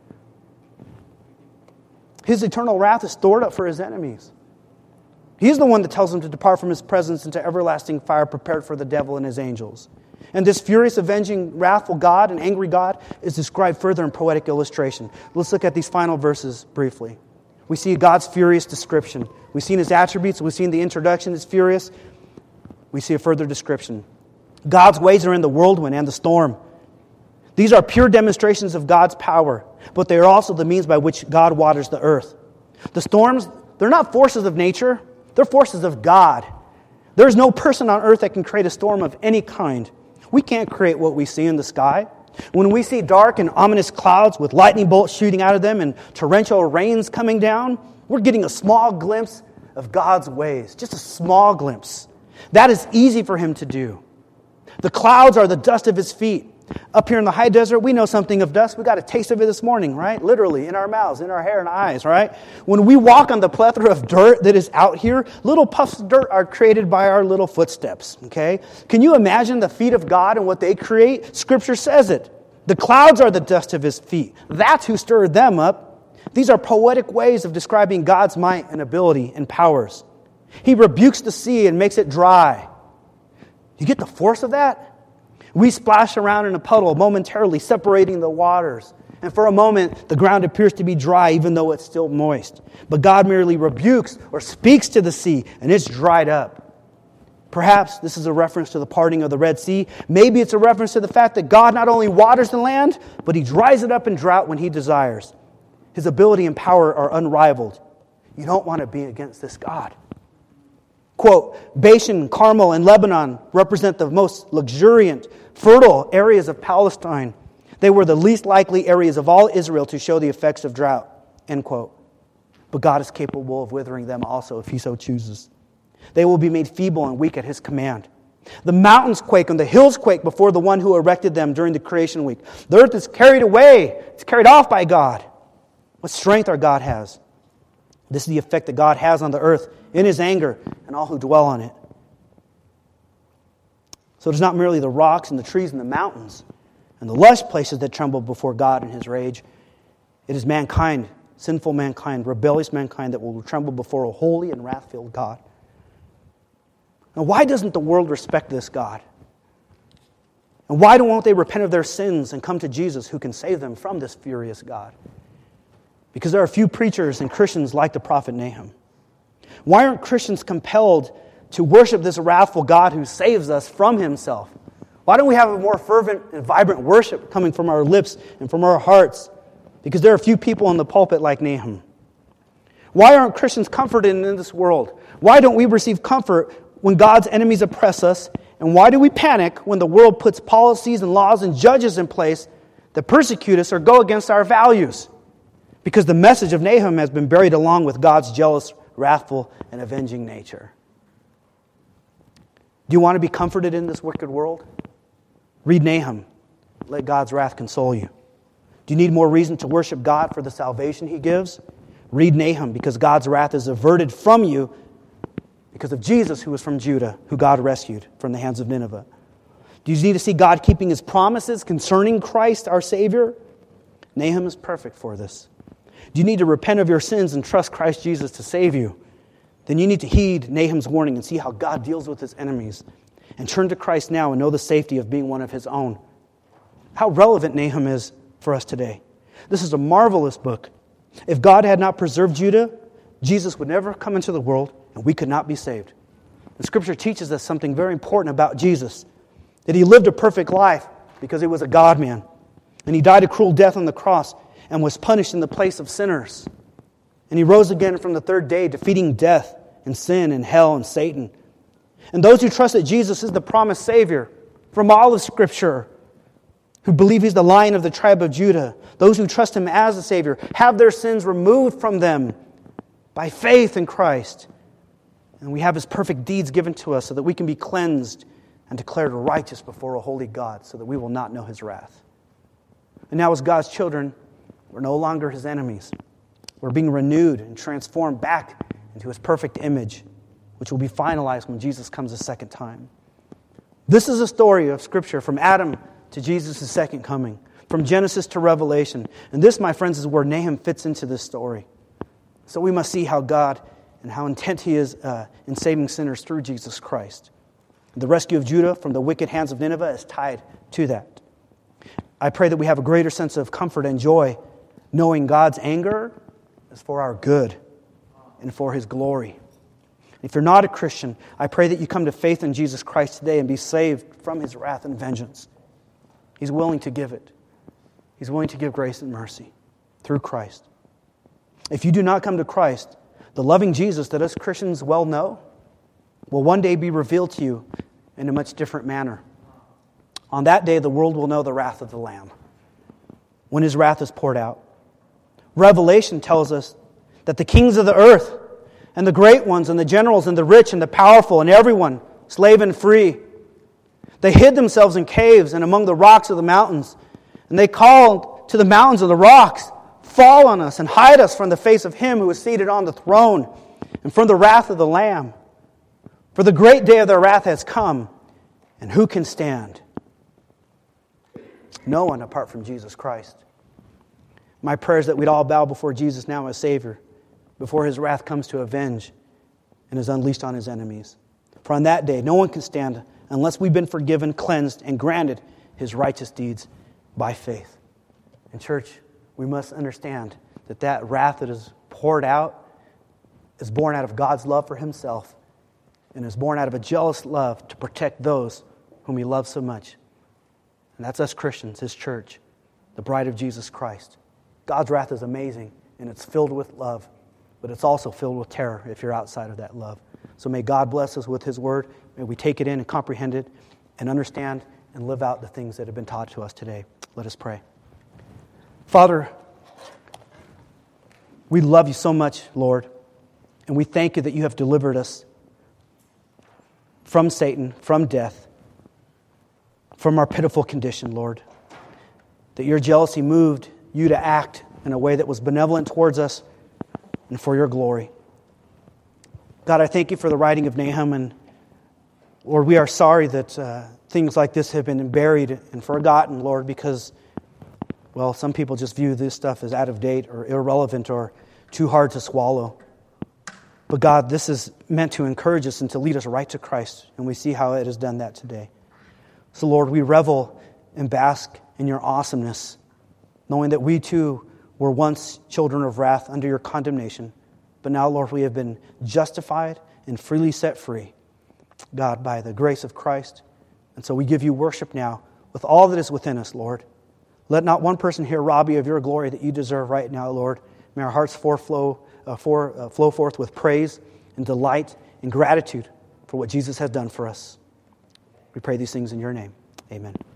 His eternal wrath is stored up for his enemies. He's the one that tells them to depart from his presence into everlasting fire prepared for the devil and his angels. And this furious, avenging, wrathful God and angry God is described further in poetic illustration. Let's look at these final verses briefly. We see God's furious description. We've seen his attributes. We've seen the introduction is furious. We see a further description. God's ways are in the whirlwind and the storm. These are pure demonstrations of God's power, but they are also the means by which God waters the earth. The storms, they're not forces of nature. They're forces of God. There's no person on earth that can create a storm of any kind. We can't create what we see in the sky. When we see dark and ominous clouds with lightning bolts shooting out of them and torrential rains coming down, we're getting a small glimpse of God's ways. Just a small glimpse. That is easy for him to do. The clouds are the dust of his feet. Up here in the high desert, we know something of dust. We got a taste of it this morning, right? Literally, in our mouths, in our hair and eyes, right? When we walk on the plethora of dirt that is out here, little puffs of dirt are created by our little footsteps, okay? Can you imagine the feet of God and what they create? Scripture says it. The clouds are the dust of his feet. That's who stirred them up. These are poetic ways of describing God's might and ability and powers. He rebukes the sea and makes it dry. You get the force of that? We splash around in a puddle, momentarily separating the waters. And for a moment, the ground appears to be dry, even though it's still moist. But God merely rebukes or speaks to the sea, and it's dried up. Perhaps this is a reference to the parting of the Red Sea. Maybe it's a reference to the fact that God not only waters the land, but he dries it up in drought when he desires. His ability and power are unrivaled. You don't want to be against this God. Quote, Bashan, Carmel, and Lebanon represent the most luxuriant, fertile areas of Palestine. They were the least likely areas of all Israel to show the effects of drought. End quote. But God is capable of withering them also if he so chooses. They will be made feeble and weak at his command. The mountains quake and the hills quake before the one who erected them during the creation week. The earth is carried away. It's carried off by God. What strength our God has. This is the effect that God has on the earth in his anger and all who dwell on it. So it is not merely the rocks and the trees and the mountains and the lush places that tremble before God in his rage. It is mankind, sinful mankind, rebellious mankind that will tremble before a holy and wrath-filled God. Now, why doesn't the world respect this God? And why won't they repent of their sins and come to Jesus who can save them from this furious God? Because there are few preachers and Christians like the prophet Nahum. Why aren't Christians compelled to worship this wrathful God who saves us from himself? Why don't we have a more fervent and vibrant worship coming from our lips and from our hearts? Because there are few people in the pulpit like Nahum. Why aren't Christians comforted in this world? Why don't we receive comfort when God's enemies oppress us And why do we panic when the world puts policies and laws and judges in place that persecute us or go against our values? Because the message of Nahum has been buried along with God's jealous, wrathful, and avenging nature. Do you want to be comforted in this wicked world? Read Nahum. Let God's wrath console you. Do you need more reason to worship God for the salvation He gives? Read Nahum, because God's wrath is averted from you because of Jesus, who was from Judah, who God rescued from the hands of Nineveh. Do you need to see God keeping His promises concerning Christ, our Savior? Nahum is perfect for this. Do you need to repent of your sins and trust Christ Jesus to save you? Then you need to heed Nahum's warning and see how God deals with His enemies. And turn to Christ now and know the safety of being one of His own. How relevant Nahum is for us today. This is a marvelous book. If God had not preserved Judah, Jesus would never come into the world and we could not be saved. The Scripture teaches us something very important about Jesus. That He lived a perfect life because He was a God-man. And He died a cruel death on the cross and was punished in the place of sinners. And He rose again from the third day, defeating death and sin and hell and Satan. And those who trust that Jesus is the promised Savior from all of Scripture, who believe He's the Lion of the tribe of Judah, those who trust Him as the Savior, have their sins removed from them by faith in Christ. And we have His perfect deeds given to us so that we can be cleansed and declared righteous before a holy God, so that we will not know His wrath. And now as God's children, we're no longer His enemies. We're being renewed and transformed back into His perfect image, which will be finalized when Jesus comes a second time. This is a story of Scripture from Adam to Jesus' second coming, from Genesis to Revelation. And this, my friends, is where Nahum fits into this story. So we must see how God and how intent He is in saving sinners through Jesus Christ. The rescue of Judah from the wicked hands of Nineveh is tied to that. I pray that we have a greater sense of comfort and joy, knowing God's anger is for our good and for His glory. If you're not a Christian, I pray that you come to faith in Jesus Christ today and be saved from His wrath and vengeance. He's willing to give it. He's willing to give grace and mercy through Christ. If you do not come to Christ, the loving Jesus that us Christians well know will one day be revealed to you in a much different manner. On that day, the world will know the wrath of the Lamb when His wrath is poured out. Revelation tells us that the kings of the earth and the great ones and the generals and the rich and the powerful and everyone, slave and free, they hid themselves in caves and among the rocks of the mountains. And they called to the mountains and the rocks, "Fall on us and hide us from the face of Him who is seated on the throne and from the wrath of the Lamb. For the great day of their wrath has come, and who can stand?" No one apart from Jesus Christ. My prayer is that we'd all bow before Jesus now as Savior, before His wrath comes to avenge and is unleashed on His enemies. For on that day, no one can stand unless we've been forgiven, cleansed, and granted His righteous deeds by faith. And church, we must understand that that wrath that is poured out is born out of God's love for Himself and is born out of a jealous love to protect those whom He loves so much. And that's us Christians, His church, the bride of Jesus Christ. God's wrath is amazing, and it's filled with love, but it's also filled with terror if you're outside of that love. So may God bless us with His Word. May we take it in and comprehend it and understand and live out the things that have been taught to us today. Let us pray. Father, we love You so much, Lord, and we thank You that You have delivered us from Satan, from death, from our pitiful condition, Lord. That Your jealousy moved You to act in a way that was benevolent towards us and for Your glory. God, I thank You for the writing of Nahum, and Lord, we are sorry that things like this have been buried and forgotten, Lord, because, well, some people just view this stuff as out of date or irrelevant or too hard to swallow. But God, this is meant to encourage us and to lead us right to Christ, and we see how it has done that today. So, Lord, we revel and bask in Your awesomeness, knowing that we too were once children of wrath under Your condemnation, but now, Lord, we have been justified and freely set free, God, by the grace of Christ. And so we give You worship now with all that is within us, Lord. Let not one person here rob You of Your glory that You deserve right now, Lord. May our hearts flow forth with praise and delight and gratitude for what Jesus has done for us. We pray these things in your name. Amen.